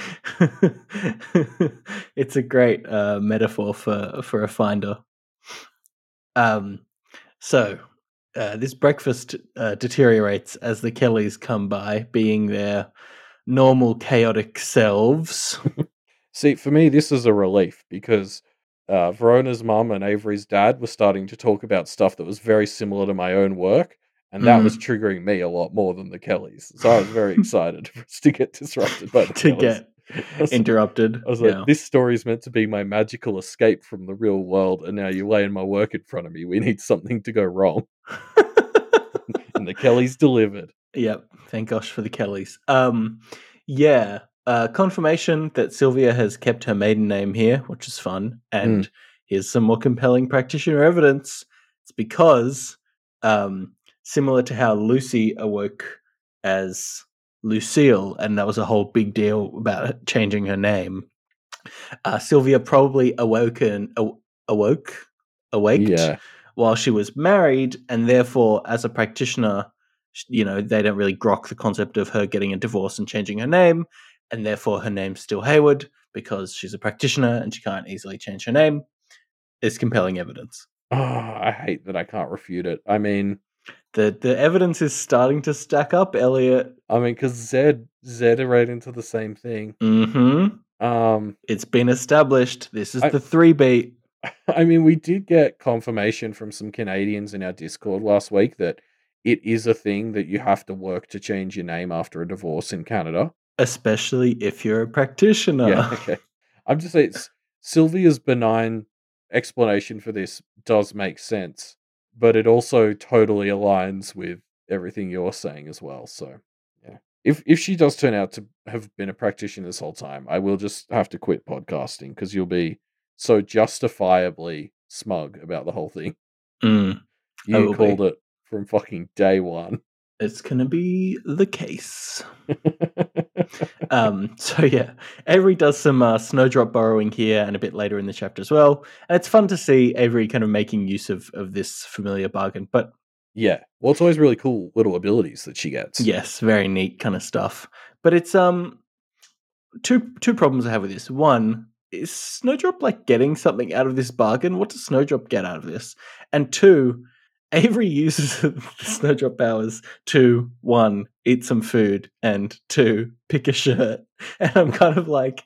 it's a great metaphor for a finder. So this breakfast deteriorates as the Kellys come by, being their normal chaotic selves. See, for me, this is a relief because Verona's mum and Avery's dad were starting to talk about stuff that was very similar to my own work, and that was triggering me a lot more than the Kellys. So I was very excited for us to get disrupted by the to Kellys. get interrupted. I was like, Yeah. this story is meant to be my magical escape from the real world, and now you're laying my work in front of me. We need something to go wrong. And the Kellys delivered. Yep. Thank gosh for the Kellys. Yeah. Confirmation that Sylvia has kept her maiden name here, which is fun. And here's some more compelling practitioner evidence. It's because, similar to how Lucy awoke as Lucille, and that was a whole big deal about changing her name. Sylvia probably awaked Yeah. while she was married, and therefore, as a practitioner, they don't really grok the concept of her getting a divorce and changing her name, and therefore her name's still Hayward because she's a practitioner and she can't easily change her name. Is compelling evidence. Oh, I hate that I can't refute it. I mean, the evidence is starting to stack up, Elliot. I mean, because Zed are right into the same thing. It's been established. This is the 3 beat. I mean, we did get confirmation from some Canadians in our Discord last week that it is a thing that you have to work to change your name after a divorce in Canada. Especially if you're a practitioner. Yeah, okay. I'm just saying, Sylvia's benign explanation for this does make sense, but it also totally aligns with everything you're saying as well. So, yeah. If she does turn out to have been a practitioner this whole time, I will just have to quit podcasting because you'll be so justifiably smug about the whole thing. You called it from fucking day one. It's gonna be the case. So yeah, Avery does some snowdrop borrowing here and a bit later in the chapter as well. And it's fun to see Avery kind of making use of this familiar bargain. But yeah, well, it's always really cool little abilities that she gets. Yes, very neat kind of stuff. But it's two problems I have with this. One, is Snowdrop like getting something out of this bargain? What does Snowdrop get out of this? And two, Avery uses the Snowdrop powers to, 1, eat some food, and 2, pick a shirt. And I'm kind of like,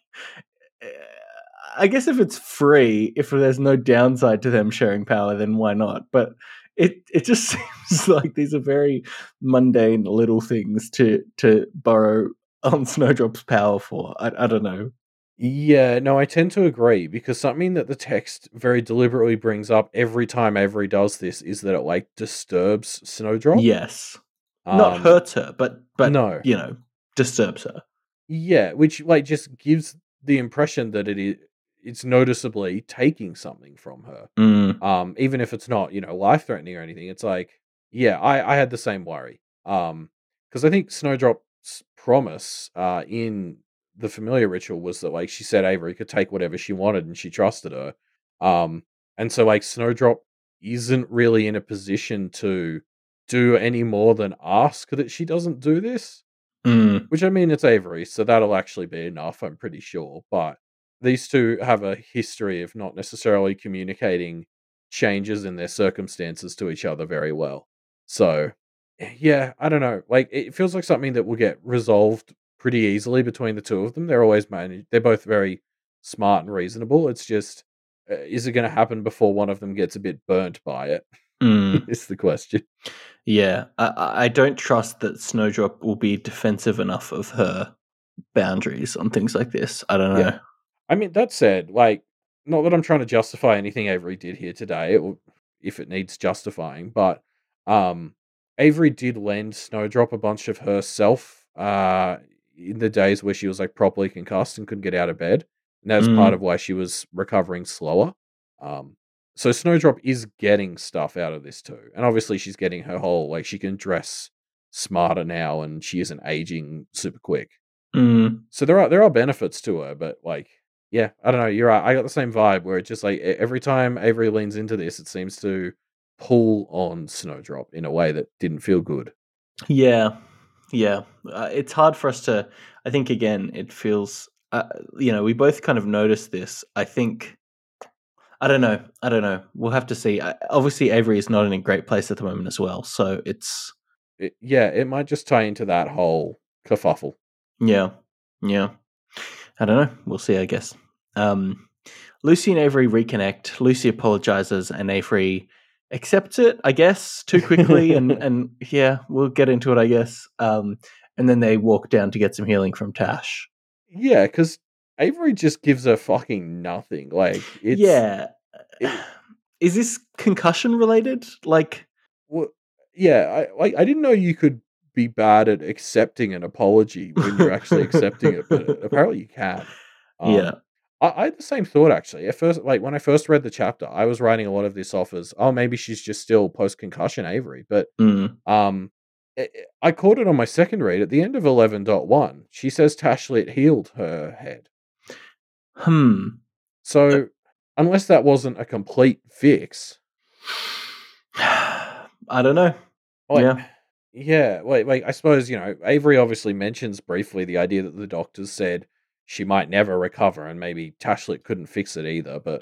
I guess if it's free, if there's no downside to them sharing power, then why not? But it just seems like these are very mundane little things to borrow on Snowdrop's power for. I don't know. Yeah, no, I tend to agree because something that the text very deliberately brings up every time Avery does this is that it like disturbs Snowdrop. Yes. Not hurts her, but no, disturbs her. Yeah, which like just gives the impression that it's noticeably taking something from her. Even if it's not, life threatening or anything. It's like, yeah, I had the same worry. Because I think Snowdrop's promise in the familiar ritual was that like she said Avery could take whatever she wanted and she trusted her. And so like Snowdrop isn't really in a position to do any more than ask that she doesn't do this. Which I mean, it's Avery, so that'll actually be enough, I'm pretty sure. But these two have a history of not necessarily communicating changes in their circumstances to each other very well. So, yeah, I don't know. Like, it feels like something that will get resolved pretty easily between the two of them. They're always managed. They're both very smart and reasonable. It's just is it going to happen before one of them gets a bit burnt by it? Mm. Is the question. Yeah, I don't trust that Snowdrop will be defensive enough of her boundaries on things like this. I don't Yeah. know. I mean, that said, like, not that I'm trying to justify anything Avery did here today, or if it needs justifying, but Avery did lend Snowdrop a bunch of herself in the days where she was like properly concussed and couldn't get out of bed. And that's part of why she was recovering slower. Um, so Snowdrop is getting stuff out of this too. And obviously she's getting her whole, like, she can dress smarter now and she isn't aging super quick. So there are benefits to her, but like, yeah, I don't know. You're right. I got the same vibe where it's just like every time Avery leans into this, it seems to pull on Snowdrop in a way that didn't feel good. Yeah, yeah. It's hard for us to. I think again, it feels. We both kind of noticed this. I think. I don't know. I don't know. We'll have to see. Obviously, Avery is not in a great place at the moment as well. So it's. It might just tie into that whole kerfuffle. Yeah, yeah. I don't know. We'll see. I guess. Lucy and Avery reconnect. Lucy apologizes, and Avery accepts it, I guess, too quickly. and yeah, we'll get into it, I guess. And then they walk down to get some healing from Tash. Yeah, because Avery just gives her fucking nothing. Like, it's Yeah. Is this concussion related? Like, well, yeah. I didn't know you could be bad at accepting an apology when you're actually accepting it, but apparently you can. yeah. I had the same thought actually. At first, like when I first read the chapter, I was writing a lot of this off as, oh, maybe she's just still post concussion Avery. But I caught it on my second read at the end of 11.1. She says Tashlit healed her head. So unless that wasn't a complete fix, I don't know. like, yeah. Wait. I suppose Avery obviously mentions briefly the idea that the doctors said she might never recover, and maybe Tashlit couldn't fix it either. But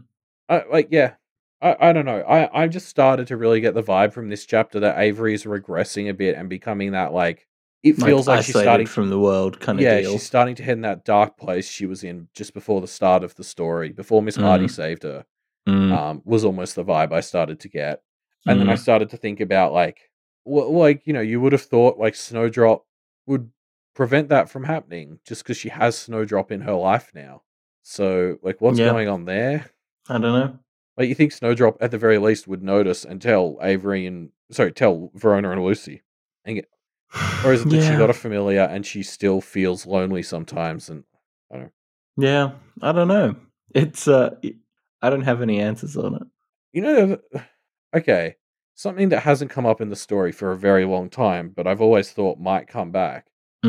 I don't know. I just started to really get the vibe from this chapter that Avery is regressing a bit and becoming that like it feels like she's starting from the world kind of deal. She's starting to head in that dark place she was in just before the start of the story, before Miss Hardy saved her. Was almost the vibe I started to get, and then I started to think about like you would have thought like Snowdrop would prevent that from happening just because she has Snowdrop in her life now. So like, what's going on there? I don't know. Like, you think Snowdrop at the very least would notice and tell tell Verona and Lucy, or is it that she got a familiar and she still feels lonely sometimes? And I don't know. Yeah, I don't know. It's I don't have any answers on it. Okay, something that hasn't come up in the story for a very long time, but I've always thought might come back.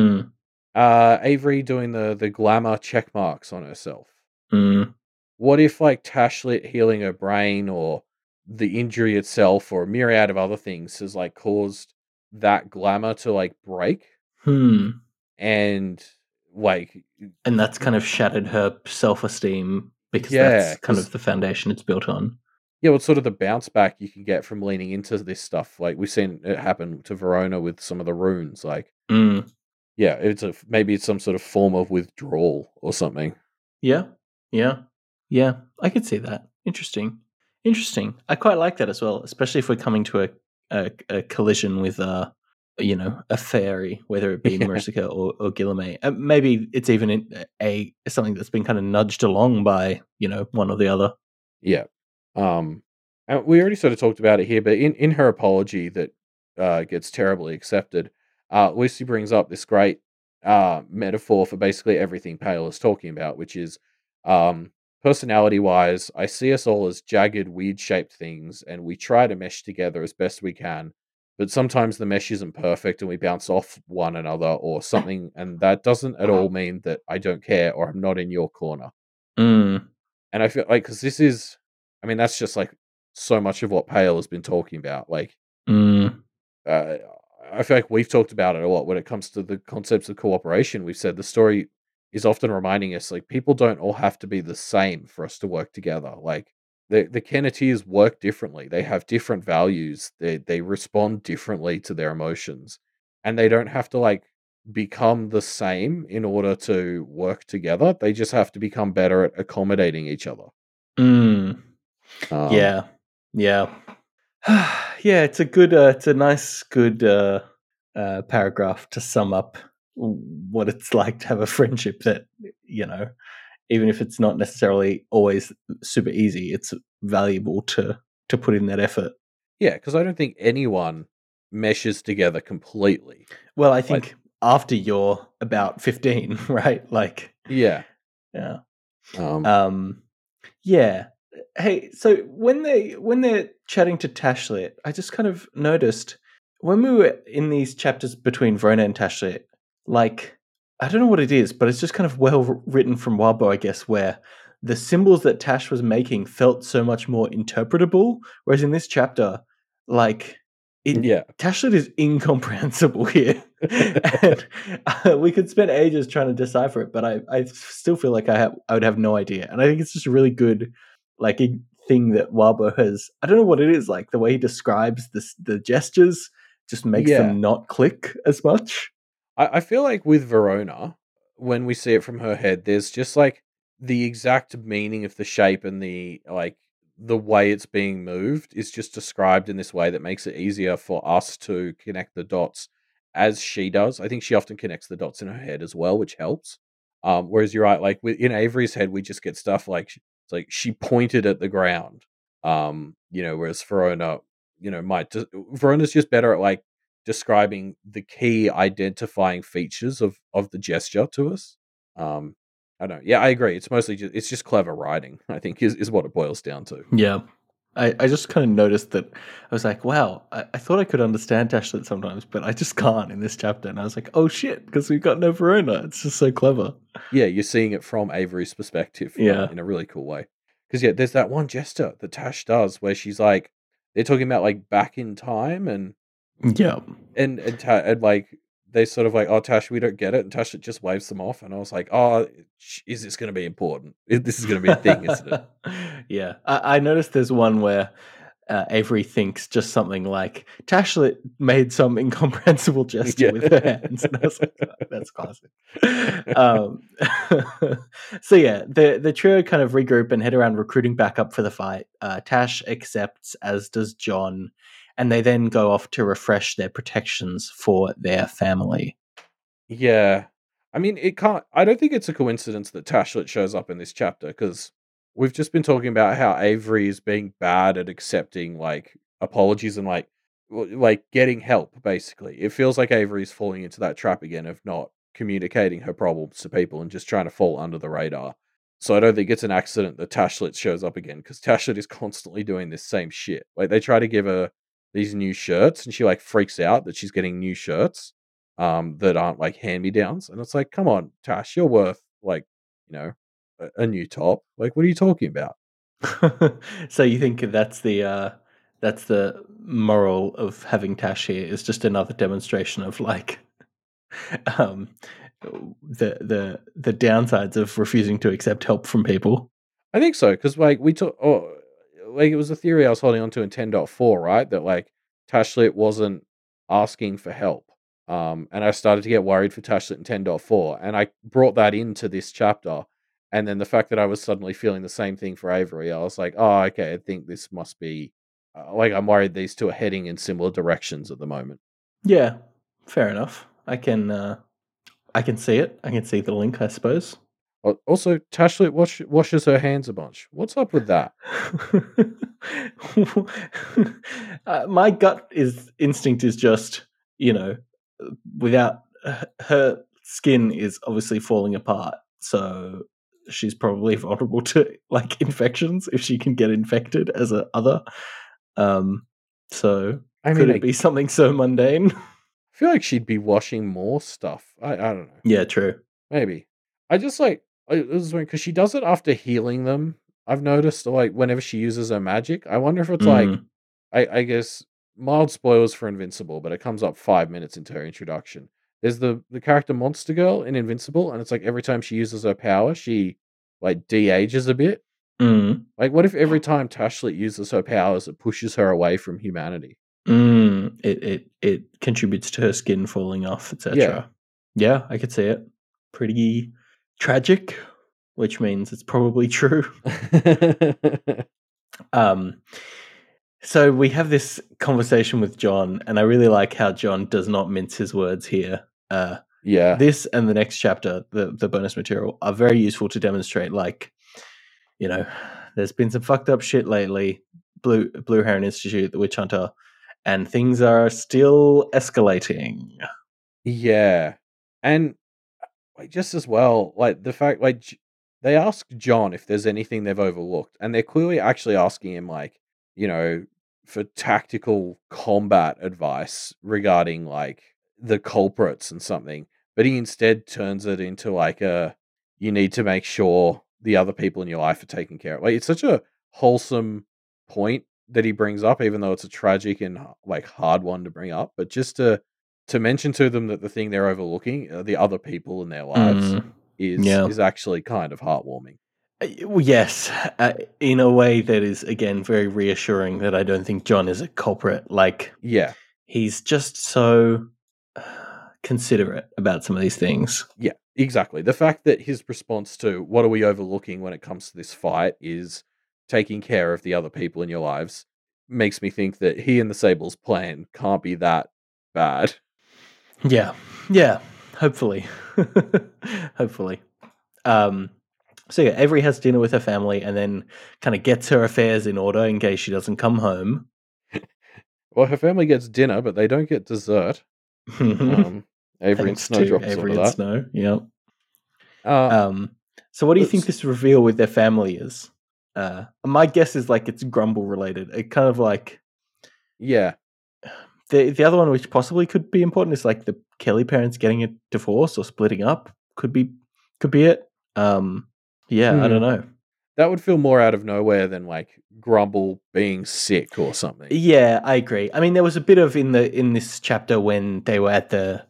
Avery doing the glamour check marks on herself. What if like Tashlit healing her brain or the injury itself or a myriad of other things has like caused that glamour to like break? And like and that's kind of shattered her self-esteem because that's kind of the foundation it's built on. Yeah, well, sort of the bounce back you can get from leaning into this stuff. Like we've seen it happen to Verona with some of the runes. Like, yeah, maybe it's some sort of form of withdrawal or something. Yeah. I could see that. Interesting. I quite like that as well, especially if we're coming to a collision with a fairy, whether it be Marika or Guilherme. Maybe it's even something that's been kind of nudged along by one or the other. Yeah. And we already sort of talked about it here, but in her apology that gets terribly accepted, Lucy brings up this great metaphor for basically everything Pale is talking about, which is personality-wise, I see us all as jagged, weird-shaped things, and we try to mesh together as best we can, but sometimes the mesh isn't perfect and we bounce off one another or something, and that doesn't at all mean that I don't care or I'm not in your corner. And I feel like, because this is... I mean, that's just like so much of what Pale has been talking about. Like, I feel like we've talked about it a lot when it comes to the concepts of cooperation. We've said the story is often reminding us, like, people don't all have to be the same for us to work together. Like, the Kenneteers work differently. They have different values. They respond differently to their emotions. And they don't have to, like, become the same in order to work together. They just have to become better at accommodating each other. Mm. Um, Yeah. Yeah. Yeah, it's a nice, good paragraph to sum up what it's like to have a friendship that, you know, even if it's not necessarily always super easy, it's valuable to put in that effort. yeah, because I don't think anyone meshes together completely. Well, I Like, think after you're about 15, right? Like, yeah, yeah. um, Um, yeah. Hey, so when they're chatting to Tashlit, I just kind of noticed when we were in these chapters between Verona and Tashlit, like I don't know what it is, but it's just kind of well written from Wildbow, I guess, where the symbols that Tash was making felt so much more interpretable, whereas in this chapter, like it yeah, Tashlit is incomprehensible here, and we could spend ages trying to decipher it. But I still feel like I would have no idea, and I think it's just a really good like a thing that Wabo has. I don't know what it is like the way he describes the gestures just makes yeah. them not click as much. I feel like with Verona, when we see it from her head, there's just like the exact meaning of the shape and the way it's being moved is just described in this way that makes it easier for us to connect the dots as she does. I think she often connects the dots in her head as well, which helps. Whereas you're right, like in Avery's head, we just get stuff like it's like she pointed at the ground. Whereas Verona, Verona's just better at like describing the key identifying features of the gesture to us. Um, I don't know. Yeah, I agree. It's just clever writing. I think is what it boils down to. Yeah. I just kind of noticed that I was like, wow, I thought I could understand Tashlet sometimes, but I just can't in this chapter. And I was like, oh shit, because we've got no Verona. It's just so clever. Yeah, you're seeing it from Avery's perspective Yeah. in a really cool way. Because yeah, there's that one gesture that Tash does where she's like, they're talking about like back in time Yeah. and like they sort of like, oh Tash, we don't get it, and Tash just waves them off, and I was like, oh, is this going to be important? This is going to be a thing, isn't it? Yeah. I noticed there's one where Avery thinks just something like Tashlet made some incomprehensible gesture Yeah. with her hands, and I was like, "Oh, "That's classic." Um, so yeah, the trio kind of regroup and head around recruiting backup for the fight. Tash accepts, as does John, and they then go off to refresh their protections for their family. Yeah. I mean, I don't think it's a coincidence that Tashlet shows up in this chapter because we've just been talking about how Avery is being bad at accepting like apologies and like getting help basically. It feels like Avery's falling into that trap again of not communicating her problems to people and just trying to fall under the radar. So I don't think it's an accident that Tashlet shows up again because Tashlet is constantly doing this same shit. Like they try to give her these new shirts and she like freaks out that she's getting new shirts that aren't like hand me downs. And it's like, come on, Tash, you're worth like, you know, a new top. Like, what are you talking about? So you think that's the moral of having Tash here is just another demonstration of like um the downsides of refusing to accept help from people. I think so, because like we took, like it was a theory I was holding on to in 10.4, right? That like Tashlit wasn't asking for help. And I started to get worried for Tashlit in 10.4, and I brought that into this chapter. And then the fact that I was suddenly feeling the same thing for Avery, I was like, oh, okay, I think this must be like I'm worried these two are heading in similar directions at the moment. Yeah, fair enough. I can see it. I can see the link, I suppose. Also, Tashlit washes her hands a bunch. What's up with that? My instinct is just, you know, without her skin is obviously falling apart, so she's probably vulnerable to like infections if she can get infected as a other. Um, so I could mean, it I be something so mundane? feel like she'd be washing more stuff. I don't know. Yeah, true. Maybe. I just like it was weird because she does it after healing them. I've noticed like whenever she uses her magic. I wonder if it's like Mm, I guess mild spoilers for Invincible, but it comes up 5 minutes into her introduction. There's the character Monster Girl in Invincible, and it's like every time she uses her power, she like de-ages a bit. mm. Like, what if every time Tashlet uses her powers, it pushes her away from humanity? It contributes to her skin falling off, Yeah, etc. Yeah, I could see it. Pretty tragic. which means it's probably true. So we have this conversation with John, and I really like how John does not mince his words here. Yeah. This and the next chapter, the bonus material, are very useful to demonstrate, like, you know, there's been some fucked up shit lately, Blue Heron Institute, the Witch Hunter, and things are still escalating. Yeah. And like, just as well, like the fact, like they ask John if there's anything they've overlooked, and they're clearly actually asking him, like, you know, for tactical combat advice regarding like the culprits and something. But he instead turns it into like you need to make sure the other people in your life are taken care of. Like, it's such a wholesome point that he brings up, even though it's a tragic and like hard one to bring up. But just to mention to them that the thing they're overlooking are the other people in their lives is actually kind of heartwarming. Well, yes, in a way that is, again, very reassuring that I don't think John is a culprit. Like, Yeah. he's just so considerate about some of these things. Yeah, exactly. The fact that his response to what are we overlooking when it comes to this fight is taking care of the other people in your lives makes me think that he and the Sable's plan can't be that bad. Yeah, hopefully. Hopefully. So yeah, Avery has dinner with her family and then kind of gets her affairs in order in case she doesn't come home. Well, her family gets dinner, but they don't get dessert. Avery and Snowdrop Avery sort of and that. Snow, yeah. Uh, So what do you think this reveal with their family is? My guess is like it's Grumble related. It kind of like, yeah. The other one, which possibly could be important, is like the Kelly parents getting a divorce or splitting up. Could be it. I don't know. That would feel more out of nowhere than like Grumble being sick or something. Yeah, I agree. I mean, there was a bit of in this chapter when they were at the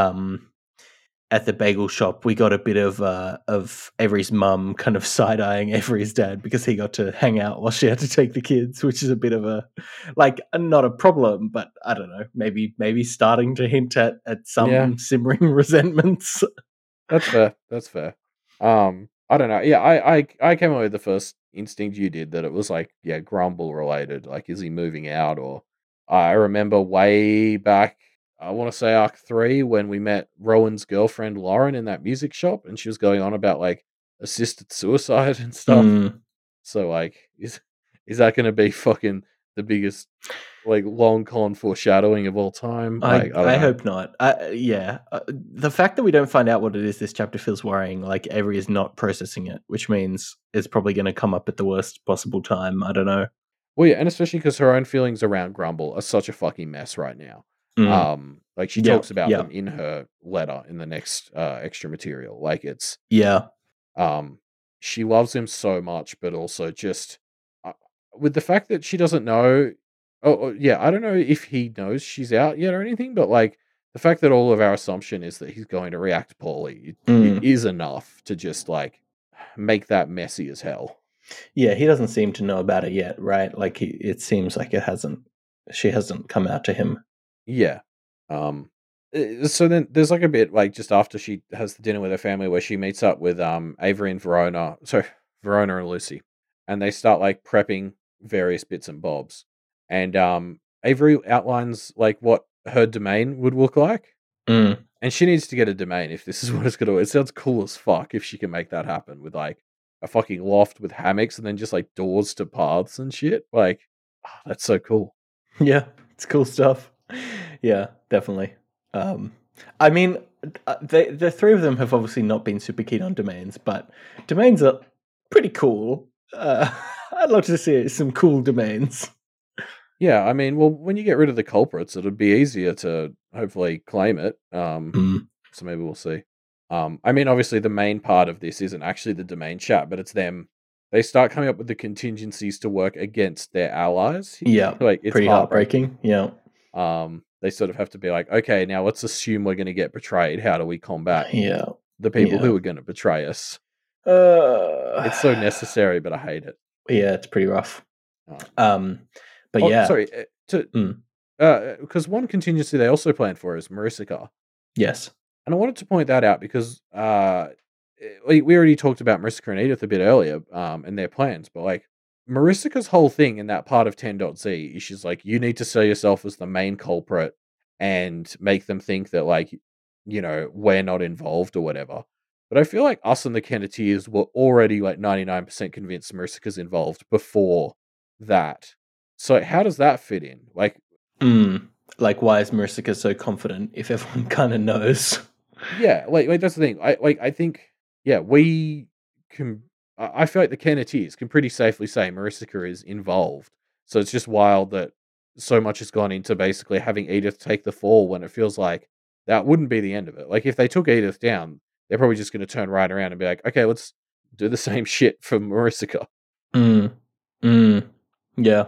bagel shop, we got a bit of Avery's mum kind of side-eyeing Avery's dad because he got to hang out while she had to take the kids, which is a bit of a, like, not a problem, but I don't know, maybe starting to hint at some simmering resentments. That's fair. I don't know. Yeah, I came away with the first instinct you did that it was like, yeah, Grumble related. Like, is he moving out? Or I remember way back, I want to say Arc 3, when we met Rowan's girlfriend Lauren in that music shop, and she was going on about like assisted suicide and stuff. So like, is that going to be fucking the biggest like long con foreshadowing of all time? Like, I hope not. The fact that we don't find out what it is this chapter feels worrying. Like, Avery is not processing it, which means it's probably going to come up at the worst possible time. I don't know. Well, yeah, and especially because her own feelings around Grumble are such a fucking mess right now. Like, she talks about them in her letter in the next extra material. Like, it's she loves him so much, but also just with the fact that she doesn't know. I don't know if he knows she's out yet or anything, but like the fact that all of our assumption is that he's going to react poorly, it is enough to just like make that messy as hell. Yeah, he doesn't seem to know about it yet, right? Like, it seems like she hasn't come out to him. Yeah. So then there's like a bit like just after she has the dinner with her family where she meets up with Avery and Verona and Lucy, and they start like prepping various bits and bobs. And Avery outlines like what her domain would look like. And she needs to get a domain if this is what it's going to. It sounds cool as fuck if she can make that happen with like a fucking loft with hammocks and then just like doors to paths and shit. Like, that's so cool. Yeah, it's cool stuff. Yeah, definitely. I mean, the three of them have obviously not been super keen on domains, but domains are pretty cool. I'd love to see some cool domains. Yeah, I mean, well, when you get rid of the culprits, it'll be easier to hopefully claim it. So maybe we'll see. I mean, obviously, the main part of this isn't actually the domain chat, but it's them. They start coming up with the contingencies to work against their allies. Yeah, like it's pretty heartbreaking. Yeah. They sort of have to be like, okay, now let's assume we're going to get betrayed. How do we combat the people who are going to betray us? It's so necessary, but I hate it. Yeah, it's pretty rough. But sorry, because one contingency they also planned for is Marisica. Yes. And I wanted to point that out because we already talked about Marissa and Edith a bit earlier, and their plans, but like Mariska's whole thing in that part of 10.z is she's like, you need to sell yourself as the main culprit and make them think that like, we're not involved or whatever. But I feel like us and the Kenneteers were already like 99% convinced Mariska's involved before that. So how does that fit in? Like, like why is Marissa so confident if everyone kind of knows? Yeah, like that's the thing. I think we can. I feel like the Kenneteers can pretty safely say Marissa is involved. So it's just wild that so much has gone into basically having Edith take the fall when it feels like that wouldn't be the end of it. Like if they took Edith down, they're probably just going to turn right around and be like, okay, let's do the same shit for Marissa. Yeah.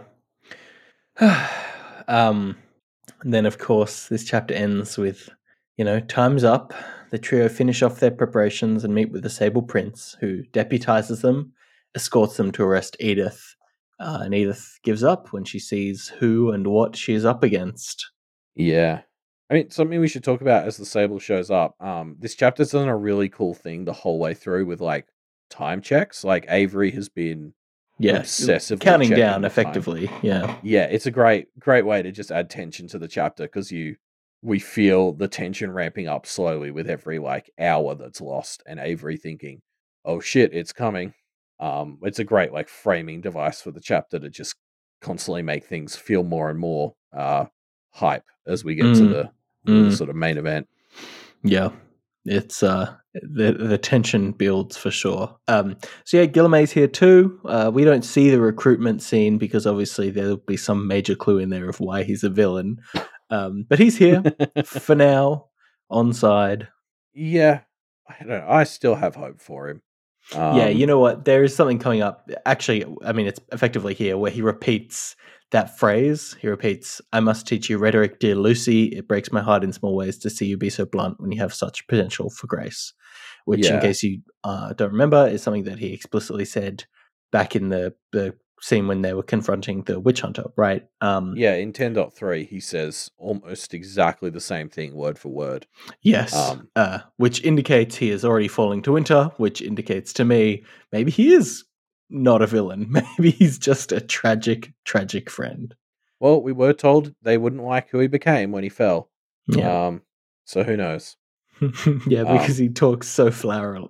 And then of course this chapter ends with, time's up. The trio finish off their preparations and meet with the Sable Prince, who deputizes them, escorts them to arrest Edith. And Edith gives up when she sees who and what she is up against. Yeah. I mean, something we should talk about as the Sable shows up. This chapter's done a really cool thing the whole way through with like time checks. Like Avery has been obsessively counting down effectively. Yeah. Yeah, it's a great way to just add tension to the chapter because we feel the tension ramping up slowly with every like hour that's lost, and Avery thinking, "Oh shit, it's coming." It's a great like framing device for the chapter to just constantly make things feel more and more hype as we get to the sort of main event. Yeah, it's the tension builds for sure. So yeah, Guilherme's here too. We don't see the recruitment scene because obviously there'll be some major clue in there of why he's a villain. But he's here for now, on side. Yeah, I don't know. I still have hope for him. Yeah, you know what? There is something coming up. Actually, I mean, it's effectively here where he repeats that phrase. He repeats, "I must teach you rhetoric, dear Lucy. It breaks my heart in small ways to see you be so blunt when you have such potential for grace." Which, in case you don't remember, is something that he explicitly said back in the scene when they were confronting the witch hunter, right? Yeah, in 10.3, he says almost exactly the same thing, word for word. Yes, which indicates he is already falling to winter, which indicates to me maybe he is not a villain. Maybe he's just a tragic, tragic friend. Well, we were told they wouldn't like who he became when he fell. Yeah. So who knows? Yeah, because he talks so florally,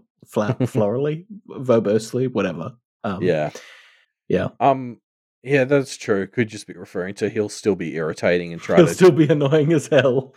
verbosely, whatever. Yeah. Yeah. Yeah, that's true. Could just be referring to he'll still be irritating and he'll still be annoying as hell.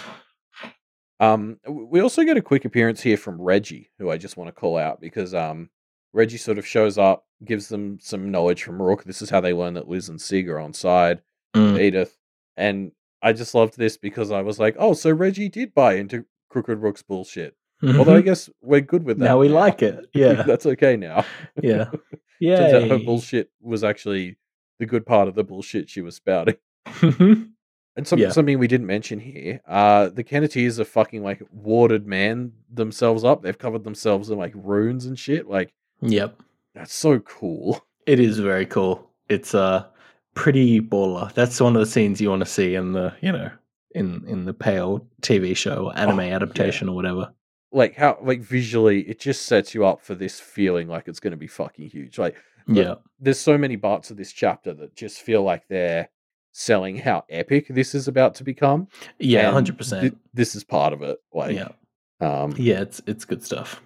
We also get a quick appearance here from Reggie, who I just want to call out because Reggie sort of shows up, gives them some knowledge from Rook. This is how they learn that Liz and Sig are on side with Edith. And I just loved this because I was like, oh, so Reggie did buy into Crooked Rook's bullshit. Although I guess we're good with that. Now we like it. Yeah. That's okay now. Yeah. Yeah. Turns out her bullshit was actually the good part of the bullshit she was spouting. And something we didn't mention here, the Kenneteers are fucking like warded man themselves up. They've covered themselves in like runes and shit. Like, yep, that's so cool. It is very cool. It's pretty baller. That's one of the scenes you want to see in the in the Pale TV show or anime adaptation or whatever. Like how visually it just sets you up for this feeling like it's going to be fucking huge. Like there's so many parts of this chapter that just feel like they're selling how epic this is about to become. Yeah, 100%. This is part of it. Like, it's good stuff.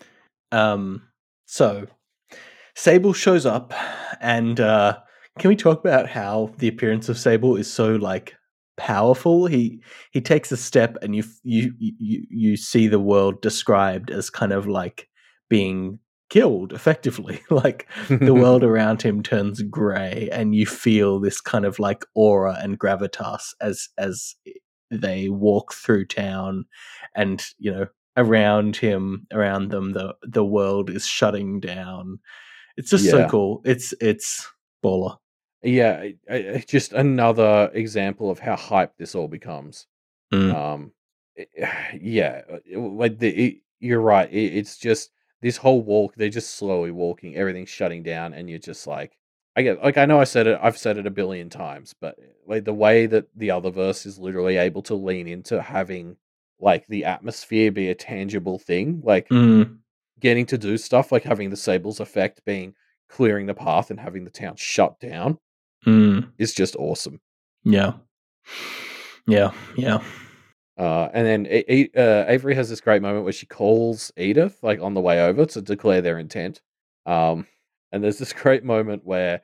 So Sable shows up, and can we talk about how the appearance of Sable is so like powerful? He takes a step, and you see the world described as kind of like being killed effectively. Like the world around him turns grey, and you feel this kind of like aura and gravitas as they walk through town, and around them the world is shutting down. It's just so cool. It's baller. Yeah, just another example of how hype this all becomes. You're right. It's just this whole walk. They're just slowly walking. Everything's shutting down, and you're just like, I know I've said it a billion times, but like the way that the other verse is literally able to lean into having like the atmosphere be a tangible thing, like getting to do stuff like having the Sable's effect being clearing the path and having the town shut down is just awesome. Yeah. And then Avery has this great moment where she calls Edith like on the way over to declare their intent. And there's this great moment where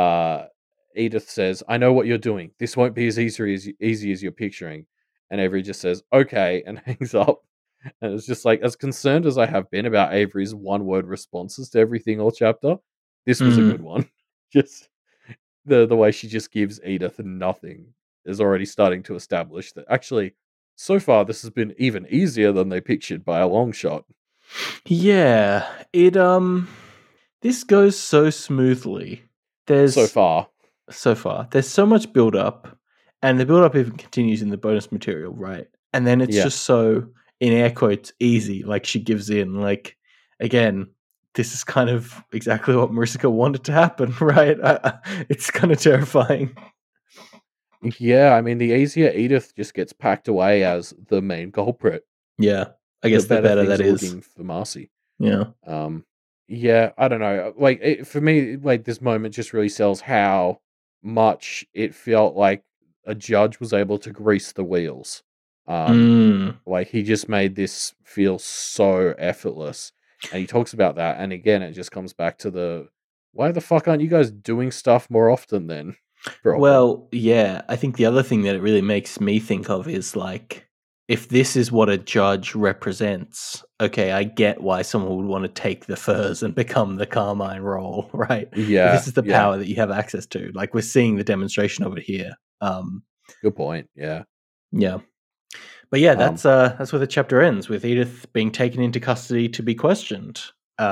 Edith says, "I know what you're doing. This won't be as easy as you're picturing." And Avery just says, "Okay," and hangs up. And it's just like, as concerned as I have been about Avery's one-word responses to everything all chapter, this was a good one. Just the way she just gives Edith nothing is already starting to establish that actually, so far this has been even easier than they pictured by a long shot. Yeah, this goes so smoothly. So far. There's so much build up, and the build up even continues in the bonus material, right? And then it's just so, in air quotes, easy. Like, she gives in. Like, again, this is kind of exactly what Marisica wanted to happen, right? It's kind of terrifying. Yeah, I mean, the easier Edith just gets packed away as the main culprit. Yeah, I guess the better that is. Looking for Marcy. Yeah. Yeah, I don't know. Like, for me, like, this moment just really sells how much it felt like a judge was able to grease the wheels. Like, he just made this feel so effortless. And he talks about that. And again, it just comes back to why the fuck aren't you guys doing stuff more often then? Well, yeah, I think the other thing that it really makes me think of is like, if this is what a judge represents, okay, I get why someone would want to take the furs and become the Carmine role, right? Yeah. If this is the power that you have access to. Like, we're seeing the demonstration of it here. Good point. Yeah. Yeah. But yeah, that's where the chapter ends, with Edith being taken into custody to be questioned.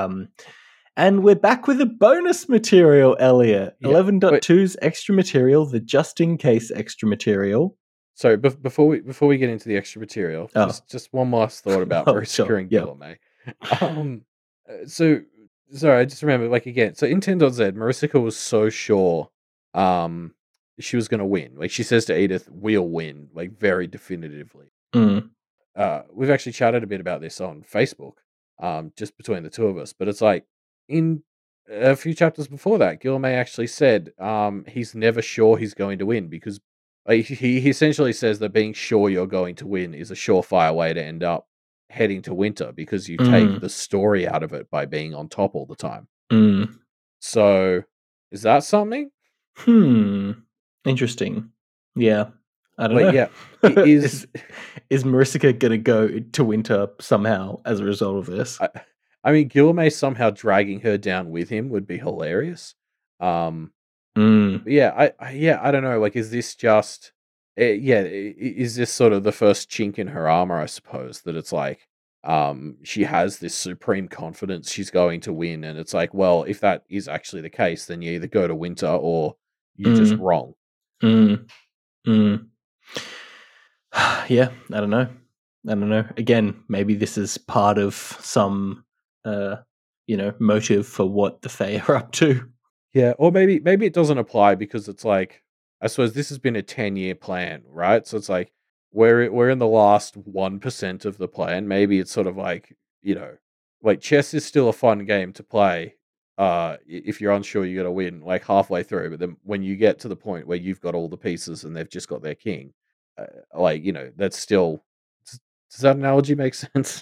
And we're back with a bonus material, Elliot. Yeah. 11.2's extra material, the just in case extra material. So before we get into the extra material, just one last thought about Marisica and Guilherme. So sorry, I just remember, like, again, so in 10.Z, Marisica was so sure she was going to win. Like, she says to Edith, "We'll win," like, very definitively. We've actually chatted a bit about this on Facebook, just between the two of us, but it's like, in a few chapters before that, Guilherme actually said he's never sure he's going to win, because he essentially says that being sure you're going to win is a surefire way to end up heading to winter, because you take the story out of it by being on top all the time. So, is that something? Interesting. Yeah. I don't know. Yeah, is Marisica going to go to winter somehow as a result of this? I mean, Guilherme somehow dragging her down with him would be hilarious. But yeah, I don't know. Like, is this just? Is this sort of the first chink in her armor? I suppose that it's like, she has this supreme confidence she's going to win, and it's like, well, if that is actually the case, then you either go to winter or you're just wrong. Yeah, I don't know. Again, maybe this is part of some, motive for what the Fae are up to. Yeah, or maybe it doesn't apply, because it's like, I suppose this has been a 10-year plan, right? So it's like, we're in the last 1% of the plan. Maybe it's sort of like, like, chess is still a fun game to play. If you're unsure, you got to win like halfway through. But then when you get to the point where you've got all the pieces and they've just got their king, that's still. Does that analogy make sense?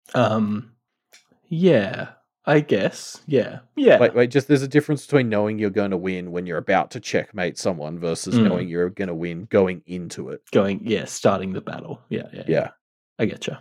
Yeah, I guess. Yeah. Like, just there's a difference between knowing you're going to win when you're about to checkmate someone versus knowing you're going to win going into it. Starting the battle. Yeah. I getcha.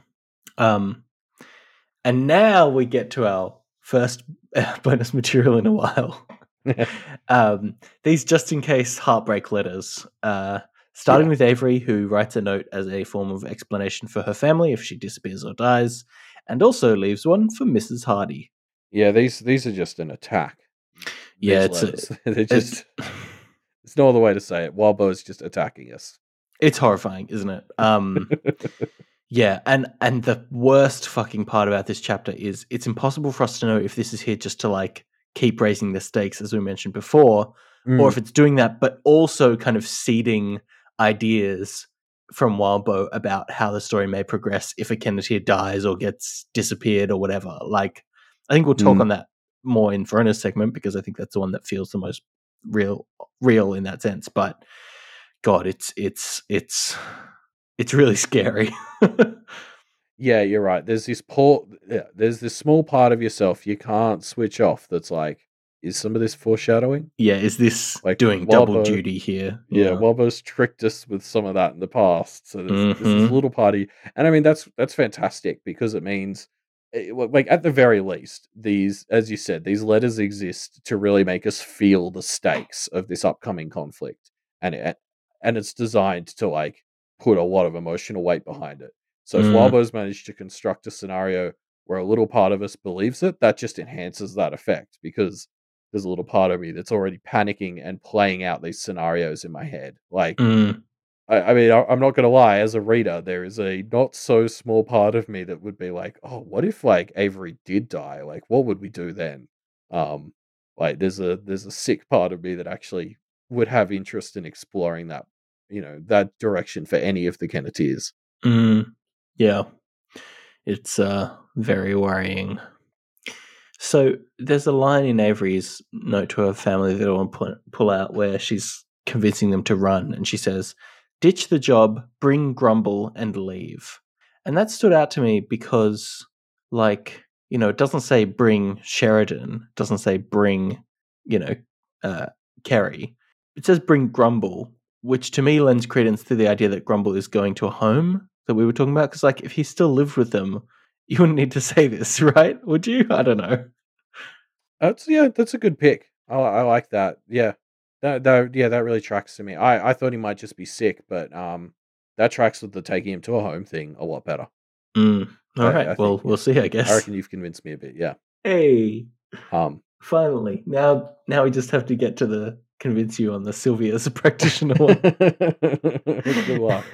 And now we get to our first bonus material in a while. These just in case heartbreak letters. Starting with Avery, who writes a note as a form of explanation for her family if she disappears or dies, and also leaves one for Mrs. Hardy. Yeah, these are just an attack. Yeah, they're just. It's no other way to say it. Wildbow is just attacking us. It's horrifying, isn't it? Yeah, and the worst fucking part about this chapter is it's impossible for us to know if this is here just to like keep raising the stakes, as we mentioned before, or if it's doing that, but also kind of seeding ideas from Wildbow about how the story may progress if a Kenneteer dies or gets disappeared or whatever. Like, I think we'll talk Mm. on that more in Verona's segment because I think that's the one that feels the most real in that sense. But God, it's really scary. Yeah, you're right. There's this small part of yourself you can't switch off that's like, is some of this foreshadowing? Yeah, is this Like doing double Wildbow, duty here? yeah, Wildbow's tricked us with some of that in the past. So there's this Mm-hmm. little party, and I mean that's fantastic because it means, like at the very least, these, as you said, these letters exist to really make us feel the stakes of this upcoming conflict, and it's designed to like put a lot of emotional weight behind it. So if Wildbow's managed to construct a scenario where a little part of us believes it, that just enhances that effect because there's a little part of me that's already panicking and playing out these scenarios in my head. Like, I mean, I'm not going to lie, as a reader, there is a not so small part of me that would be like, oh, what if like Avery did die? Like, what would we do then? Um, like there's a sick part of me that actually would have interest in exploring that, that direction for any of the Kenneteers. Yeah, it's very worrying. So there's a line in Avery's note to her family that I want to pull out where she's convincing them to run, and she says, "Ditch the job, bring Grumble, and leave." And that stood out to me because, like, it doesn't say bring Sheridan, it doesn't say bring, Kerry. It says bring Grumble, which to me lends credence to the idea that Grumble is going to a home that we were talking about. Because, like, if he still lived with them, you wouldn't need to say this, right? Would you? I don't know. That's a good pick. I like that. Yeah, that really tracks to me. I thought he might just be sick, but that tracks with the taking him to a home thing a lot better. All right. I Well, think, we'll see. I guess. I reckon you've convinced me a bit. Yeah. Hey, Um. finally. Now we just have to get to the convince you on the Sylvia as a practitioner one. Good luck.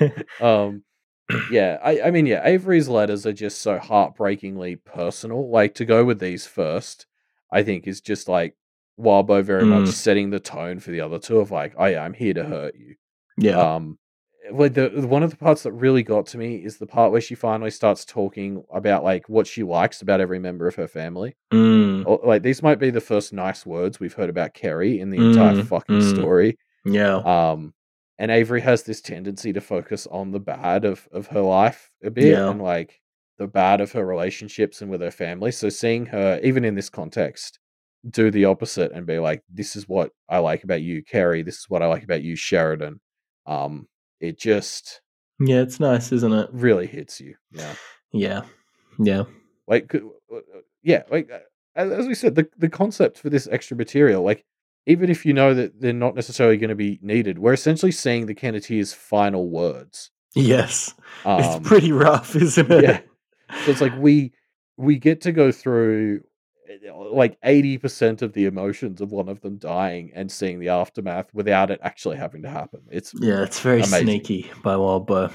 Yeah, I mean, yeah, Avery's letters are just so heartbreakingly personal. Like, to go with these first, I think is just like Wildbow very much setting the tone for the other two of like, oh yeah, I'm here to hurt you. Yeah. Like one of the parts that really got to me is the part where she finally starts talking about like what she likes about every member of her family. Like, these might be the first nice words we've heard about Kerry in the entire fucking story. Yeah. And Avery has this tendency to focus on the bad of her life a bit, and like the bad of her relationships and with her family. So seeing her, even in this context, do the opposite and be like, this is what I like about you, Kerry. This is what I like about you, Sheridan. It just, yeah, it's nice, isn't it? really hits you. Yeah. Like, yeah, like as we said, the concept for this extra material, like, even if you know that they're not necessarily going to be needed, we're essentially seeing the Kenneteers' final words. Yes, it's pretty rough, isn't it? Yeah. So it's like we get to go through like 80% of the emotions of one of them dying and seeing the aftermath without it actually having to happen. It's very amazing. sneaky by Wildbow.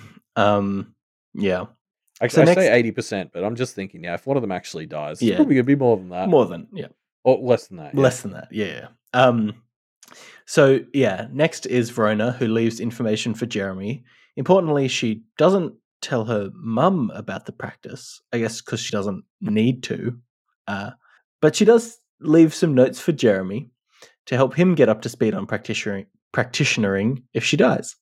Yeah. Actually, I say 80%, but I'm just thinking, if one of them actually dies, it's probably gonna be more than that. Or less than that. Less than that, yeah. So yeah, next is Verona, who leaves information for Jeremy. Importantly, she doesn't tell her mum about the practice, I guess because she doesn't need to. But she does leave some notes for Jeremy to help him get up to speed on practitionering if she dies.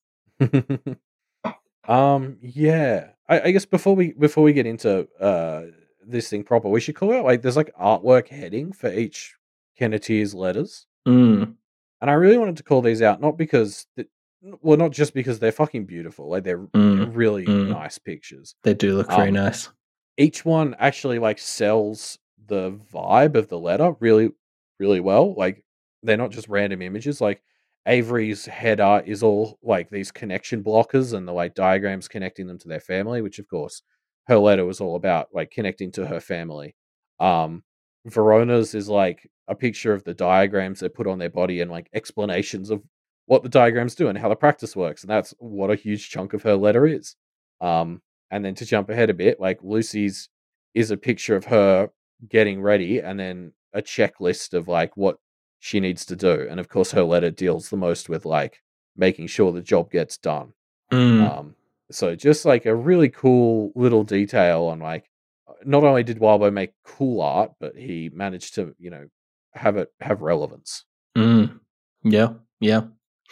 Yeah. I guess before we get into this thing proper, we should call out like there's like artwork heading for each Kenneteer's letters. And I really wanted to call these out, not just because they're fucking beautiful. Like they're really nice pictures. They do look very nice. Each one actually like sells the vibe of the letter really, really well. Like they're not just random images. Like Avery's header is all like these connection blockers and the like diagrams connecting them to their family, which of course her letter was all about, like connecting to her family. Verona's is like a picture of the diagrams they put on their body and like explanations of what the diagrams do and how the practice works. And that's what a huge chunk of her letter is. And then to jump ahead a bit, like Lucy's is a picture of her getting ready and then a checklist of like what she needs to do. And of course her letter deals the most with like making sure the job gets done. So just like a really cool little detail on like not only did Wildbow make cool art, but he managed to, have relevance. Yeah, yeah.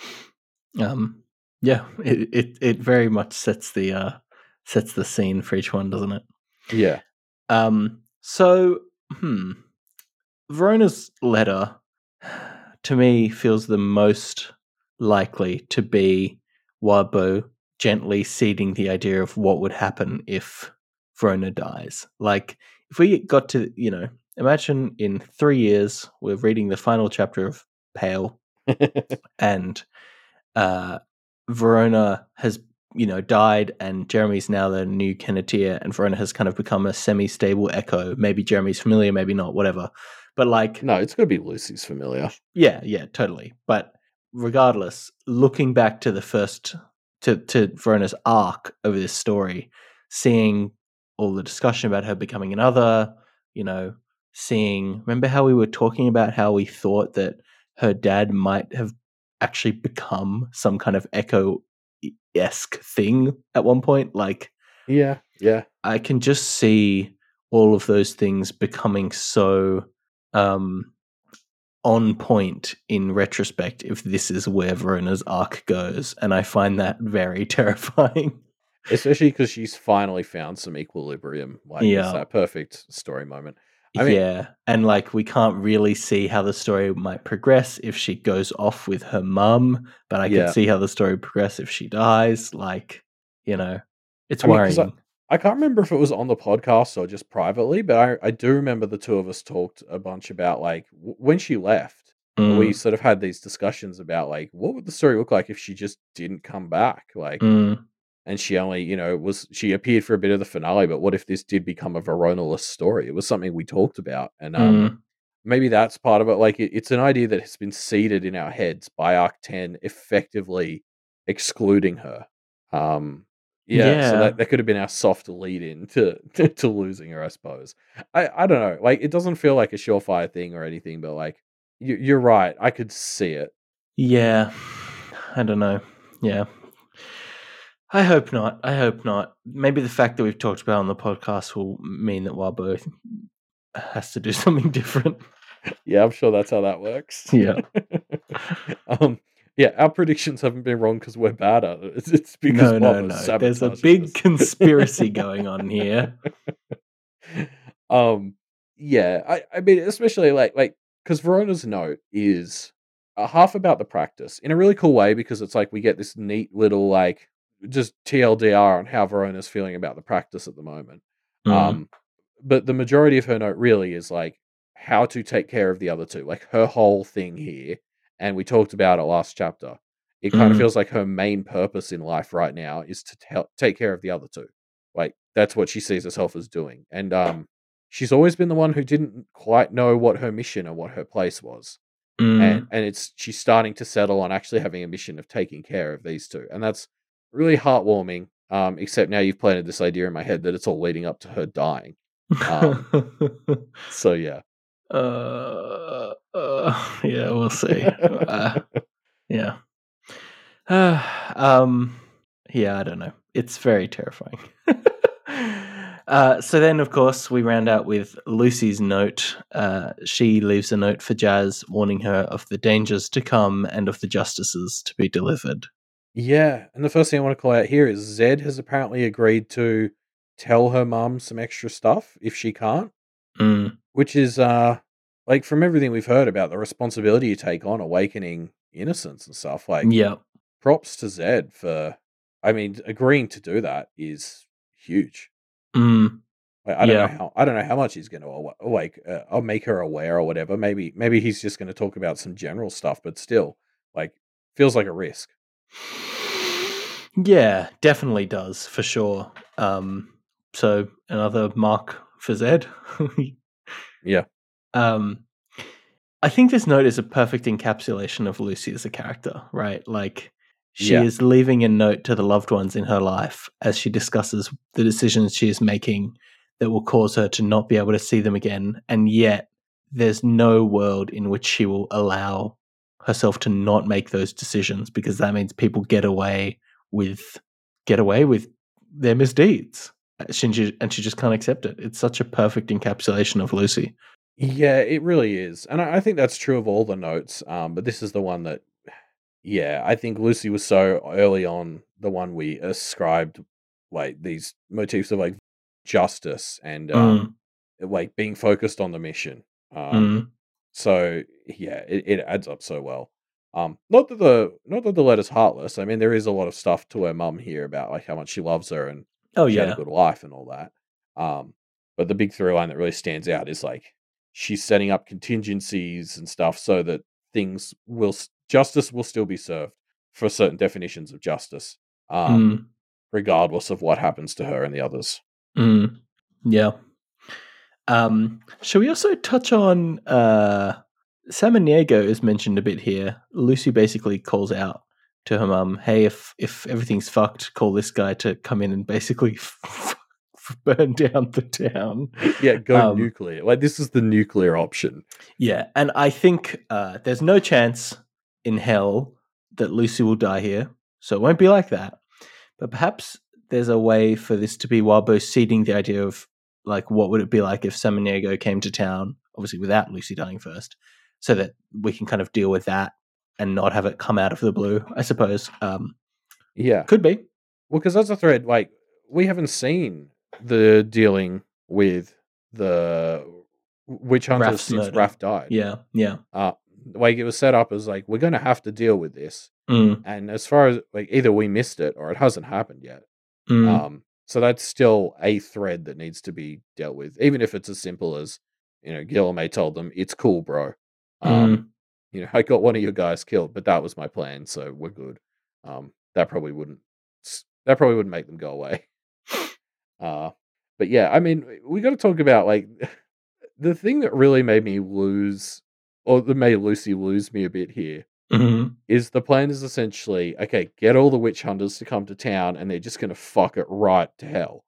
Yeah, it very much sets the scene for each one, doesn't it? Yeah. So, Verona's letter to me feels the most likely to be Wildbow gently seeding the idea of what would happen if Verona dies. Like, if we got to, imagine in 3 years we're reading the final chapter of Pale, and Verona has died, and Jeremy's now the new Kenneteer, and Verona has kind of become a semi-stable Echo. Maybe Jeremy's familiar, maybe not, whatever. But like, no, it's got to be Lucy's familiar. Yeah, totally. But regardless, looking back to the first to Verona's arc over this story, seeing all the discussion about her becoming another, remember how we were talking about how we thought that her dad might have actually become some kind of Echo-esque thing at one point? Like, yeah. I can just see all of those things becoming so on point in retrospect if this is where Verona's arc goes, and I find that very terrifying. Especially because she's finally found some equilibrium. Like, it's that perfect story moment. I mean, and like, we can't really see how the story might progress if she goes off with her mum, but I can see how the story progress if she dies. Like, it's worrying. I can't remember if it was on the podcast or just privately, but I do remember the two of us talked a bunch about, like, when she left, we sort of had these discussions about, like, what would the story look like if she just didn't come back? Like, and she only, she appeared for a bit of the finale, but what if this did become a Verona-less story? It was something we talked about. And maybe that's part of it. Like, it's an idea that has been seeded in our heads by Arc 10, effectively excluding her. So that could have been our soft lead in to losing her, I suppose. I don't know. Like, it doesn't feel like a surefire thing or anything, but like, you're right. I could see it. Yeah. I don't know. Yeah. I hope not. Maybe the fact that we've talked about it on the podcast will mean that Wildbow has to do something different. Yeah, I'm sure that's how that works. Yeah. Yeah, our predictions haven't been wrong because we're bad at it. It's because no. There's a big conspiracy going on here. Yeah, I mean, especially like because Verona's note is half about the practice in a really cool way, because it's like we get this neat little, like, just TLDR on how Verona's feeling about the practice at the moment. But the majority of her note really is like how to take care of the other two, like her whole thing here. And we talked about it last chapter. It kind of feels like her main purpose in life right now is to take care of the other two. Like, that's what she sees herself as doing. And she's always been the one who didn't quite know what her mission or what her place was. And she's starting to settle on actually having a mission of taking care of these two. And that's really heartwarming. Except now you've planted this idea in my head that it's all leading up to her dying. So yeah. Yeah, we'll see. Yeah. Yeah, I don't know. It's very terrifying. So then, of course, we round out with Lucy's note. She leaves a note for Jazz, warning her of the dangers to come and of the justices to be delivered. Yeah, and the first thing I want to call out here is Zed has apparently agreed to tell her mum some extra stuff if she can't. Which is, like, from everything we've heard about the responsibility you take on awakening innocence and stuff, like, props to Zed for, I mean, agreeing to do that is huge. Like, I don't know how much he's going to I'll make her aware or whatever. Maybe he's just going to talk about some general stuff, but still, like, feels like a risk. Yeah, definitely does, for sure. So another mark for Zed. Yeah. I think this note is a perfect encapsulation of Lucy as a character, right? Like, she is leaving a note to the loved ones in her life as she discusses the decisions she is making that will cause her to not be able to see them again. And yet there's no world in which she will allow herself to not make those decisions, because that means people get away with their misdeeds. Shinji, and she just can't accept it. It's such a perfect encapsulation of Lucy. Yeah, it really is. And I think that's true of all the notes. But this is the one that, yeah, I think Lucy was so early on the one we ascribed like these motifs of like justice and like being focused on the mission. So yeah, it adds up so well. Not that the letter's heartless. I mean, there is a lot of stuff to her mum here about like how much she loves her and she had a good life and all that. But the big through line that really stands out is like she's setting up contingencies and stuff so that justice will still be served for certain definitions of justice, regardless of what happens to her and the others. Yeah. Shall we also touch on Samaniego is mentioned a bit here. Lucy basically calls out to her mum, hey, if everything's fucked, call this guy to come in and basically burn down the town. Yeah, go nuclear. Like, this is the nuclear option. Yeah, and I think there's no chance in hell that Lucy will die here, so it won't be like that. But perhaps there's a way for this to be while both seeding the idea of, like, what would it be like if Samaniego came to town, obviously without Lucy dying first, so that we can kind of deal with that and not have it come out of the blue, I suppose. Yeah. Could be. Well, because that's a thread, like, we haven't seen the dealing with the witch hunters since Raph died. Yeah. Like, it was set up as, like, we're going to have to deal with this. And as far as, like, either we missed it or it hasn't happened yet. So that's still a thread that needs to be dealt with, even if it's as simple as, Guilherme told them, it's cool, bro. I got one of your guys killed, but that was my plan, so we're good. That probably wouldn't make them go away. But yeah, I mean, we got to talk about, like, the thing that really made me lose, or that made Lucy lose me a bit here, is the plan is essentially, okay, get all the witch hunters to come to town and they're just going to fuck it right to hell.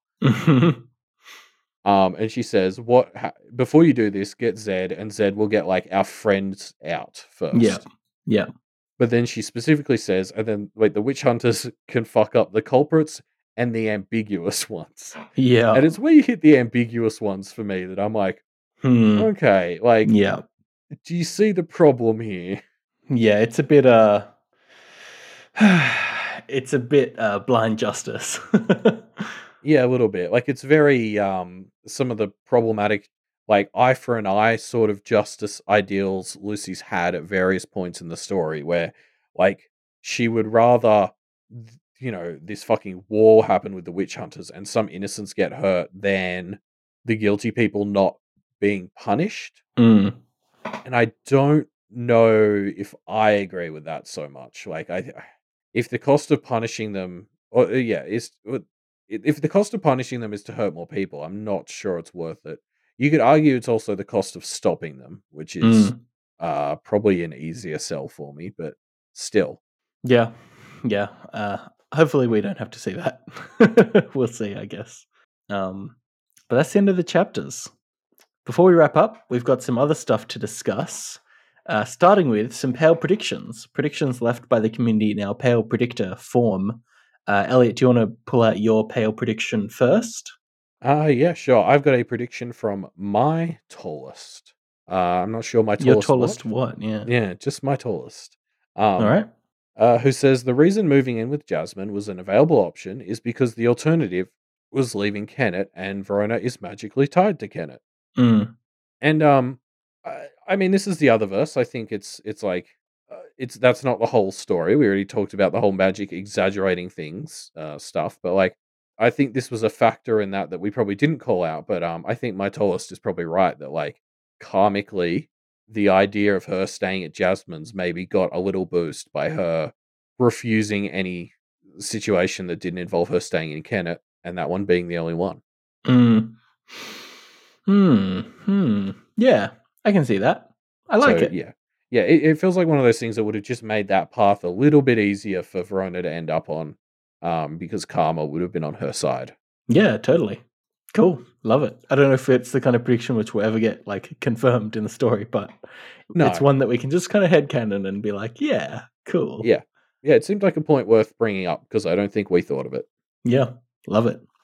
And she says, before you do this, get Zed, and Zed will get, like, our friends out first. Yeah. But then she specifically says, and then, wait, the witch hunters can fuck up the culprits and the ambiguous ones. Yeah. And it's where you hit the ambiguous ones for me that I'm like, okay, like, do you see the problem here? Yeah, it's a bit blind justice. Yeah, a little bit. Like, it's very some of the problematic, like, eye for an eye sort of justice ideals Lucy's had at various points in the story, where, like, she would rather, this fucking war happen with the witch hunters and some innocents get hurt than the guilty people not being punished. And I don't know if I agree with that so much. Like, if the cost of punishing them, if the cost of punishing them is to hurt more people, I'm not sure it's worth it. You could argue it's also the cost of stopping them, which is probably an easier sell for me, but still. Yeah. Hopefully we don't have to see that. We'll see, I guess. But that's the end of the chapters. Before we wrap up, we've got some other stuff to discuss, starting with some Pale predictions left by the community in our Pale Predictor form. Elliot, do you want to pull out your Pale prediction first? Yeah, sure. I've got a prediction from my tallest. I'm not sure my tallest. Your tallest what? Yeah. Yeah, just my tallest. All right. Who says the reason moving in with Jasmine was an available option is because the alternative was leaving Kennet, and Verona is magically tied to Kennet. And I mean, this is the other verse. I think it's like that's not the whole story. We already talked about the whole magic exaggerating things stuff, but like I think this was a factor in that we probably didn't call out. But I think my tallest is probably right that, like, karmically, the idea of her staying at Jasmine's maybe got a little boost by her refusing any situation that didn't involve her staying in Kennet, and that one being the only one. Yeah, I can see that. I like it. Yeah. It feels like one of those things that would have just made that path a little bit easier for Verona to end up on, because karma would have been on her side. Yeah, totally. Cool. Love it. I don't know if it's the kind of prediction which will ever get, like, confirmed in the story, but it's one that we can just kind of headcanon and be like, yeah, cool. Yeah, it seemed like a point worth bringing up because I don't think we thought of it. Yeah, love it.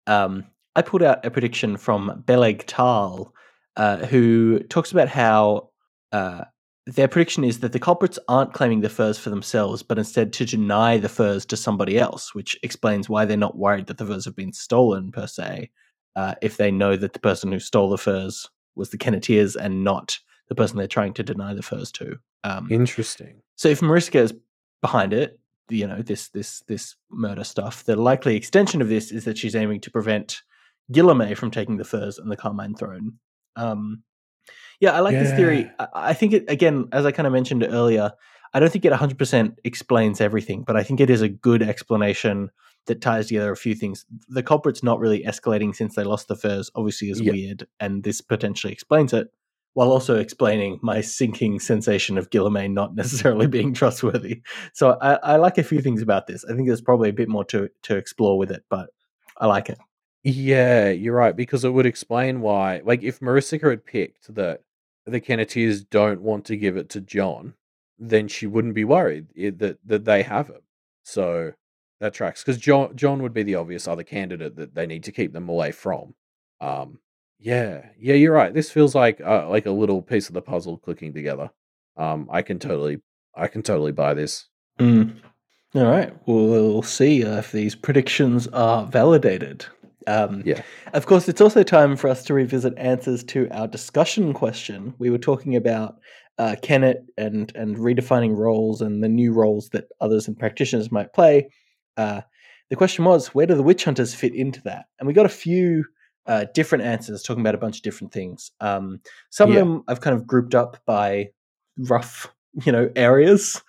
I pulled out a prediction from Beleg Tal, who talks about how their prediction is that the culprits aren't claiming the furs for themselves, but instead to deny the furs to somebody else, which explains why they're not worried that the furs have been stolen per se, if they know that the person who stole the furs was the Kenneteers and not the person they're trying to deny the furs to. Interesting. So if Mariska is behind it, this murder stuff, the likely extension of this is that she's aiming to prevent Guilherme from taking the furs and the Carmine throne. I like this theory. I think it, again, as I kind of mentioned earlier, I don't think it 100% explains everything, but I think it is a good explanation that ties together a few things. The culprit's not really escalating since they lost the furs, obviously is weird, and this potentially explains it, while also explaining my sinking sensation of Guilherme not necessarily being trustworthy. So I like a few things about this. I think there's probably a bit more to explore with it, but I like it. Yeah, you're right, because it would explain why, like, if Marissa had picked that the Kenneteers don't want to give it to John, then she wouldn't be worried that they have it. So that tracks, because John would be the obvious other candidate that they need to keep them away from. Yeah, you're right. This feels like a little piece of the puzzle clicking together. I can totally buy this. All right, we'll see if these predictions are validated. Of course, it's also time for us to revisit answers to our discussion question. We were talking about Kennet and redefining roles and the new roles that others and practitioners might play. The question was, where do the witch hunters fit into that? And we got a few different answers talking about a bunch of different things. Some of them I've kind of grouped up by rough, areas.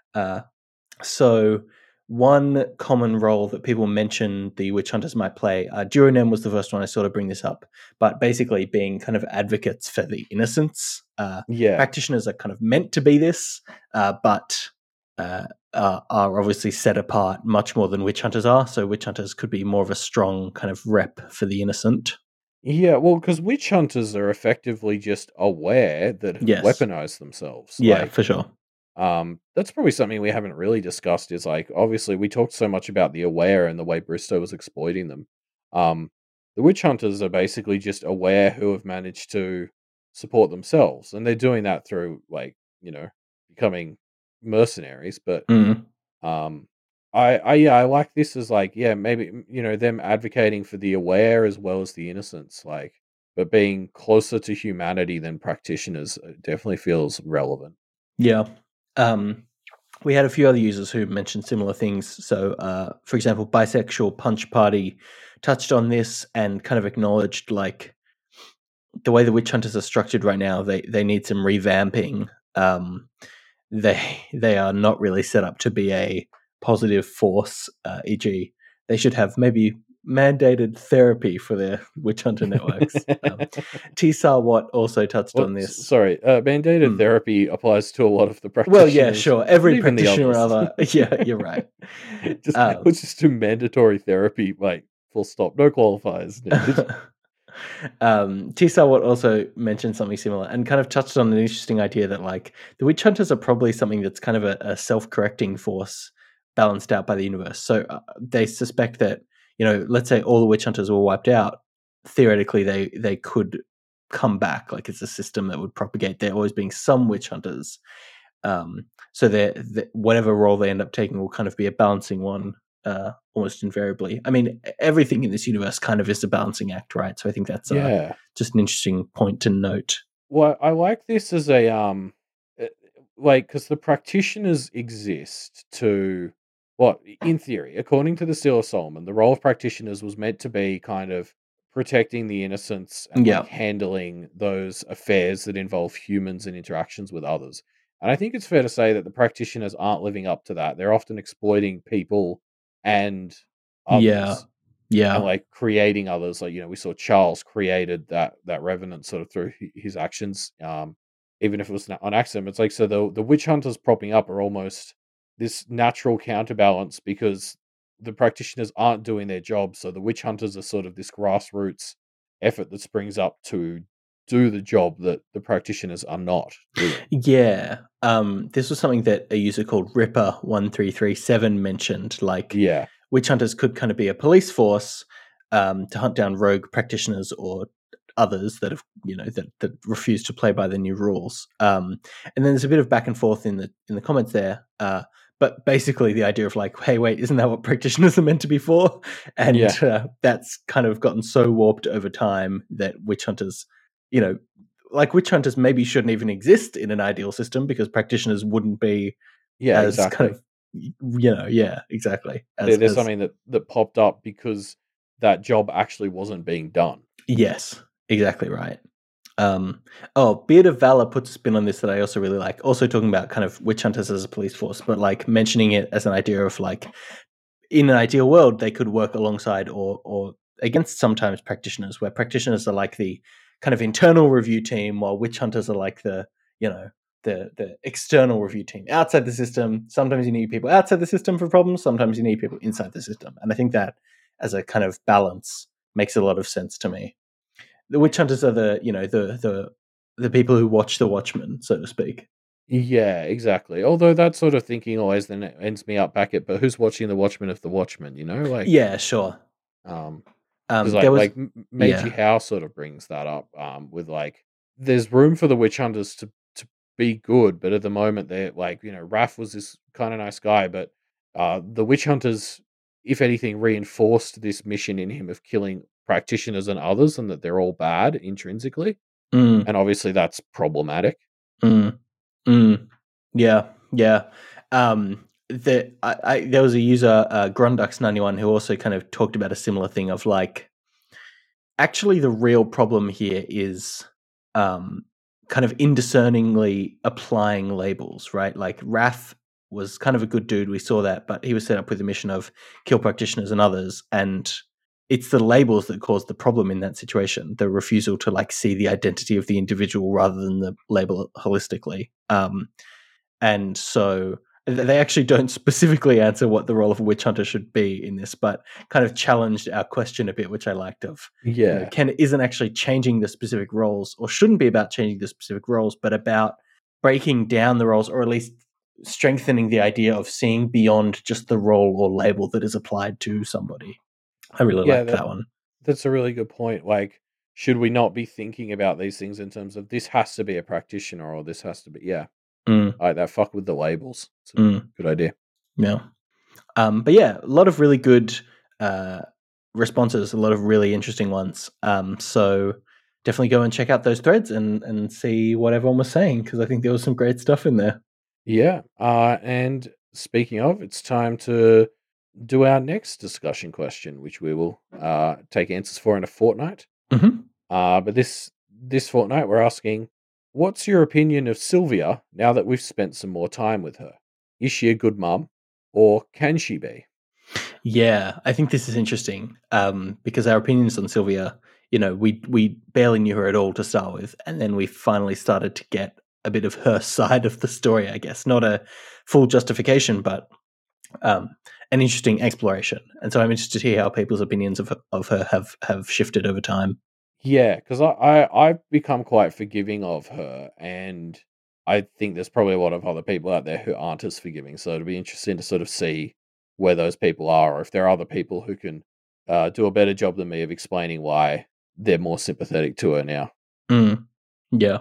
So one common role that people mention the witch hunters might play, Duronem was the first one I sort of bring this up, but basically being kind of advocates for the innocents. Practitioners are kind of meant to be this, but are obviously set apart much more than witch hunters are. So witch hunters could be more of a strong kind of rep for the innocent. Yeah, well, because witch hunters are effectively just aware that weaponize themselves. Yeah, for sure. That's probably something we haven't really discussed, is like, obviously we talked so much about the aware and the way Bristow was exploiting them. The witch hunters are basically just aware who have managed to support themselves, and they're doing that through, like, becoming mercenaries. But I like this as, like, maybe, them advocating for the aware as well as the innocents, like, but being closer to humanity than practitioners definitely feels relevant. Yeah. We had a few other users who mentioned similar things. So, for example, Bisexual Punch Party touched on this and kind of acknowledged, like, the way the witch hunters are structured right now, they need some revamping. They are not really set up to be a positive force, e.g., they should have maybe mandated therapy for their witch hunter networks. T-Sar Watt also touched on this. Sorry, mandated therapy applies to a lot of the practitioners. Well, yeah, sure. Every practitioner or other. Yeah, you're right. Let's just do mandatory therapy, like, full stop. No qualifiers needed. T-Sar Watt also mentioned something similar and kind of touched on an interesting idea that, like, the witch hunters are probably something that's kind of a self-correcting force balanced out by the universe. So they suspect that, let's say all the witch hunters were wiped out, theoretically they could come back. Like, it's a system that would propagate. There always being some witch hunters. So whatever role they end up taking will kind of be a balancing one, almost invariably. I mean, everything in this universe kind of is a balancing act, right? So I think that's just an interesting point to note. Well, I like this as a because the practitioners exist to, in theory, according to the Seal of Solomon, the role of practitioners was meant to be kind of protecting the innocents and handling those affairs that involve humans and interactions with others. And I think it's fair to say that the practitioners aren't living up to that. They're often exploiting people and others. Yeah. And, like, creating others. Like, we saw Charles created that revenant sort of through his actions. Even if it was on accident. It's like, so the witch hunters propping up are almost this natural counterbalance because the practitioners aren't doing their job. So the witch hunters are sort of this grassroots effort that springs up to do the job that the practitioners are not doing. Yeah. This was something that a user called Ripper1337 mentioned. Like, witch hunters could kind of be a police force, to hunt down rogue practitioners or others that have that refuse to play by the new rules. And then there's a bit of back and forth in the comments there. But basically, the idea of like, hey, wait, isn't that what practitioners are meant to be for? And that's kind of gotten so warped over time that witch hunters, witch hunters maybe shouldn't even exist in an ideal system because practitioners wouldn't be as exactly. kind of, exactly. There's something that popped up because that job actually wasn't being done. Yes, exactly right. Beard of Valor puts a spin on this that I also really like. Also talking about kind of witch hunters as a police force, but like mentioning it as an idea of like, in an ideal world, they could work alongside or against sometimes practitioners, where practitioners are like the kind of internal review team, while witch hunters are like the external review team outside the system. Sometimes you need people outside the system for problems. Sometimes you need people inside the system, and I think that as a kind of balance makes a lot of sense to me. The witch hunters are the people who watch the Watchmen, so to speak. Yeah, exactly. Although that sort of thinking always then ends me up back at, but who's watching the Watchmen of the Watchmen? Like yeah, sure. Because Meiji Howe sort of brings that up. With like, there's room for the witch hunters to be good, but at the moment they're like, Raph was this kind of nice guy, but the witch hunters, if anything, reinforced this mission in him of killing practitioners and others, and that they're all bad intrinsically, and obviously that's problematic. Yeah. There was a user, Grundux91, who also kind of talked about a similar thing of like, actually the real problem here is kind of indiscerningly applying labels, right? Like Raph was kind of a good dude, we saw that, but he was set up with the mission of kill practitioners and others, and it's the labels that caused the problem in that situation, the refusal to like see the identity of the individual rather than the label holistically. And so they actually don't specifically answer what the role of a witch hunter should be in this, but kind of challenged our question a bit, which I liked. Of Ken isn't actually changing the specific roles, or shouldn't be about changing the specific roles, but about breaking down the roles, or at least strengthening the idea of seeing beyond just the role or label that is applied to somebody. I really like that one. That's a really good point. Like, should we not be thinking about these things in terms of this has to be a practitioner or this has to be, like that. Fuck with the labels. It's a good idea. Yeah. But yeah, a lot of really good responses, a lot of really interesting ones. So definitely go and check out those threads and see what everyone was saying, because I think there was some great stuff in there. Yeah. And speaking of, it's time to do our next discussion question, which we will take answers for in a fortnight. But this fortnight, we're asking, what's your opinion of Sylvia now that we've spent some more time with her? Is she a good mum, or can she be? Yeah, I think this is interesting because our opinions on Sylvia, we barely knew her at all to start with, and then we finally started to get a bit of her side of the story, I guess. Not a full justification, but an interesting exploration. And so I'm interested to hear how people's opinions of her have shifted over time. Yeah, because I've become quite forgiving of her, and I think there's probably a lot of other people out there who aren't as forgiving. So it'll be interesting to sort of see where those people are, or if there are other people who can do a better job than me of explaining why they're more sympathetic to her now. Yeah.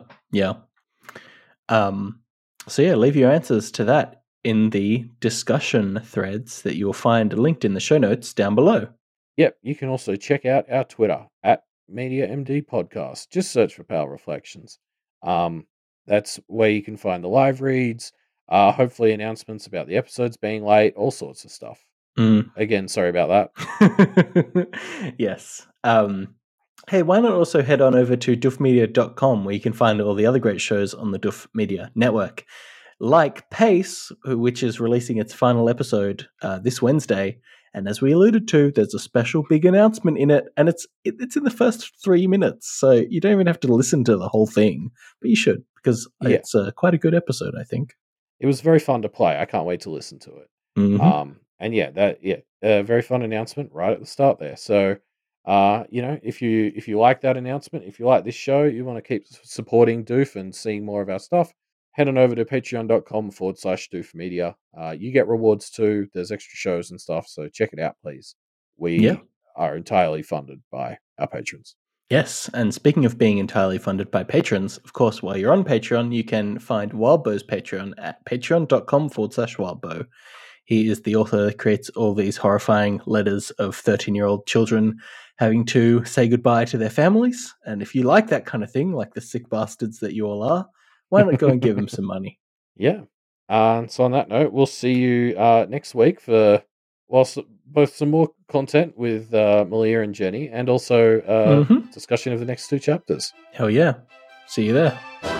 So yeah, leave your answers to that in the discussion threads that you'll find linked in the show notes down below. Yep, you can also check out our Twitter at MediaMD Podcast. Just search for Power Reflections. That's where you can find the live reads, hopefully announcements about the episodes being late, all sorts of stuff. Again, sorry about that. Yes. Hey, why not also head on over to doofmedia.com, where you can find all the other great shows on the Doof Media Network, like Pace, which is releasing its final episode this Wednesday. And as we alluded to, there's a special big announcement in it, and it's in the first 3 minutes, so you don't even have to listen to the whole thing, but you should, because it's quite a good episode, I think. It was very fun to play. I can't wait to listen to it. And a very fun announcement right at the start there. So, if you like that announcement, if you like this show, you want to keep supporting Doof and seeing more of our stuff, head on over to patreon.com/Doof Media. You get rewards too. There's extra shows and stuff, so check it out, please. We are entirely funded by our patrons. Yes, and speaking of being entirely funded by patrons, of course, while you're on Patreon, you can find Wildbow's Patreon at patreon.com/wildbow. He is the author that creates all these horrifying letters of 13-year-old children having to say goodbye to their families. And if you like that kind of thing, like the sick bastards that you all are, why not go and give him some money? Yeah. So on that note, we'll see you next week for both some more content with Malia and Jenny, and also discussion of the next 2 chapters. Hell yeah. See you there.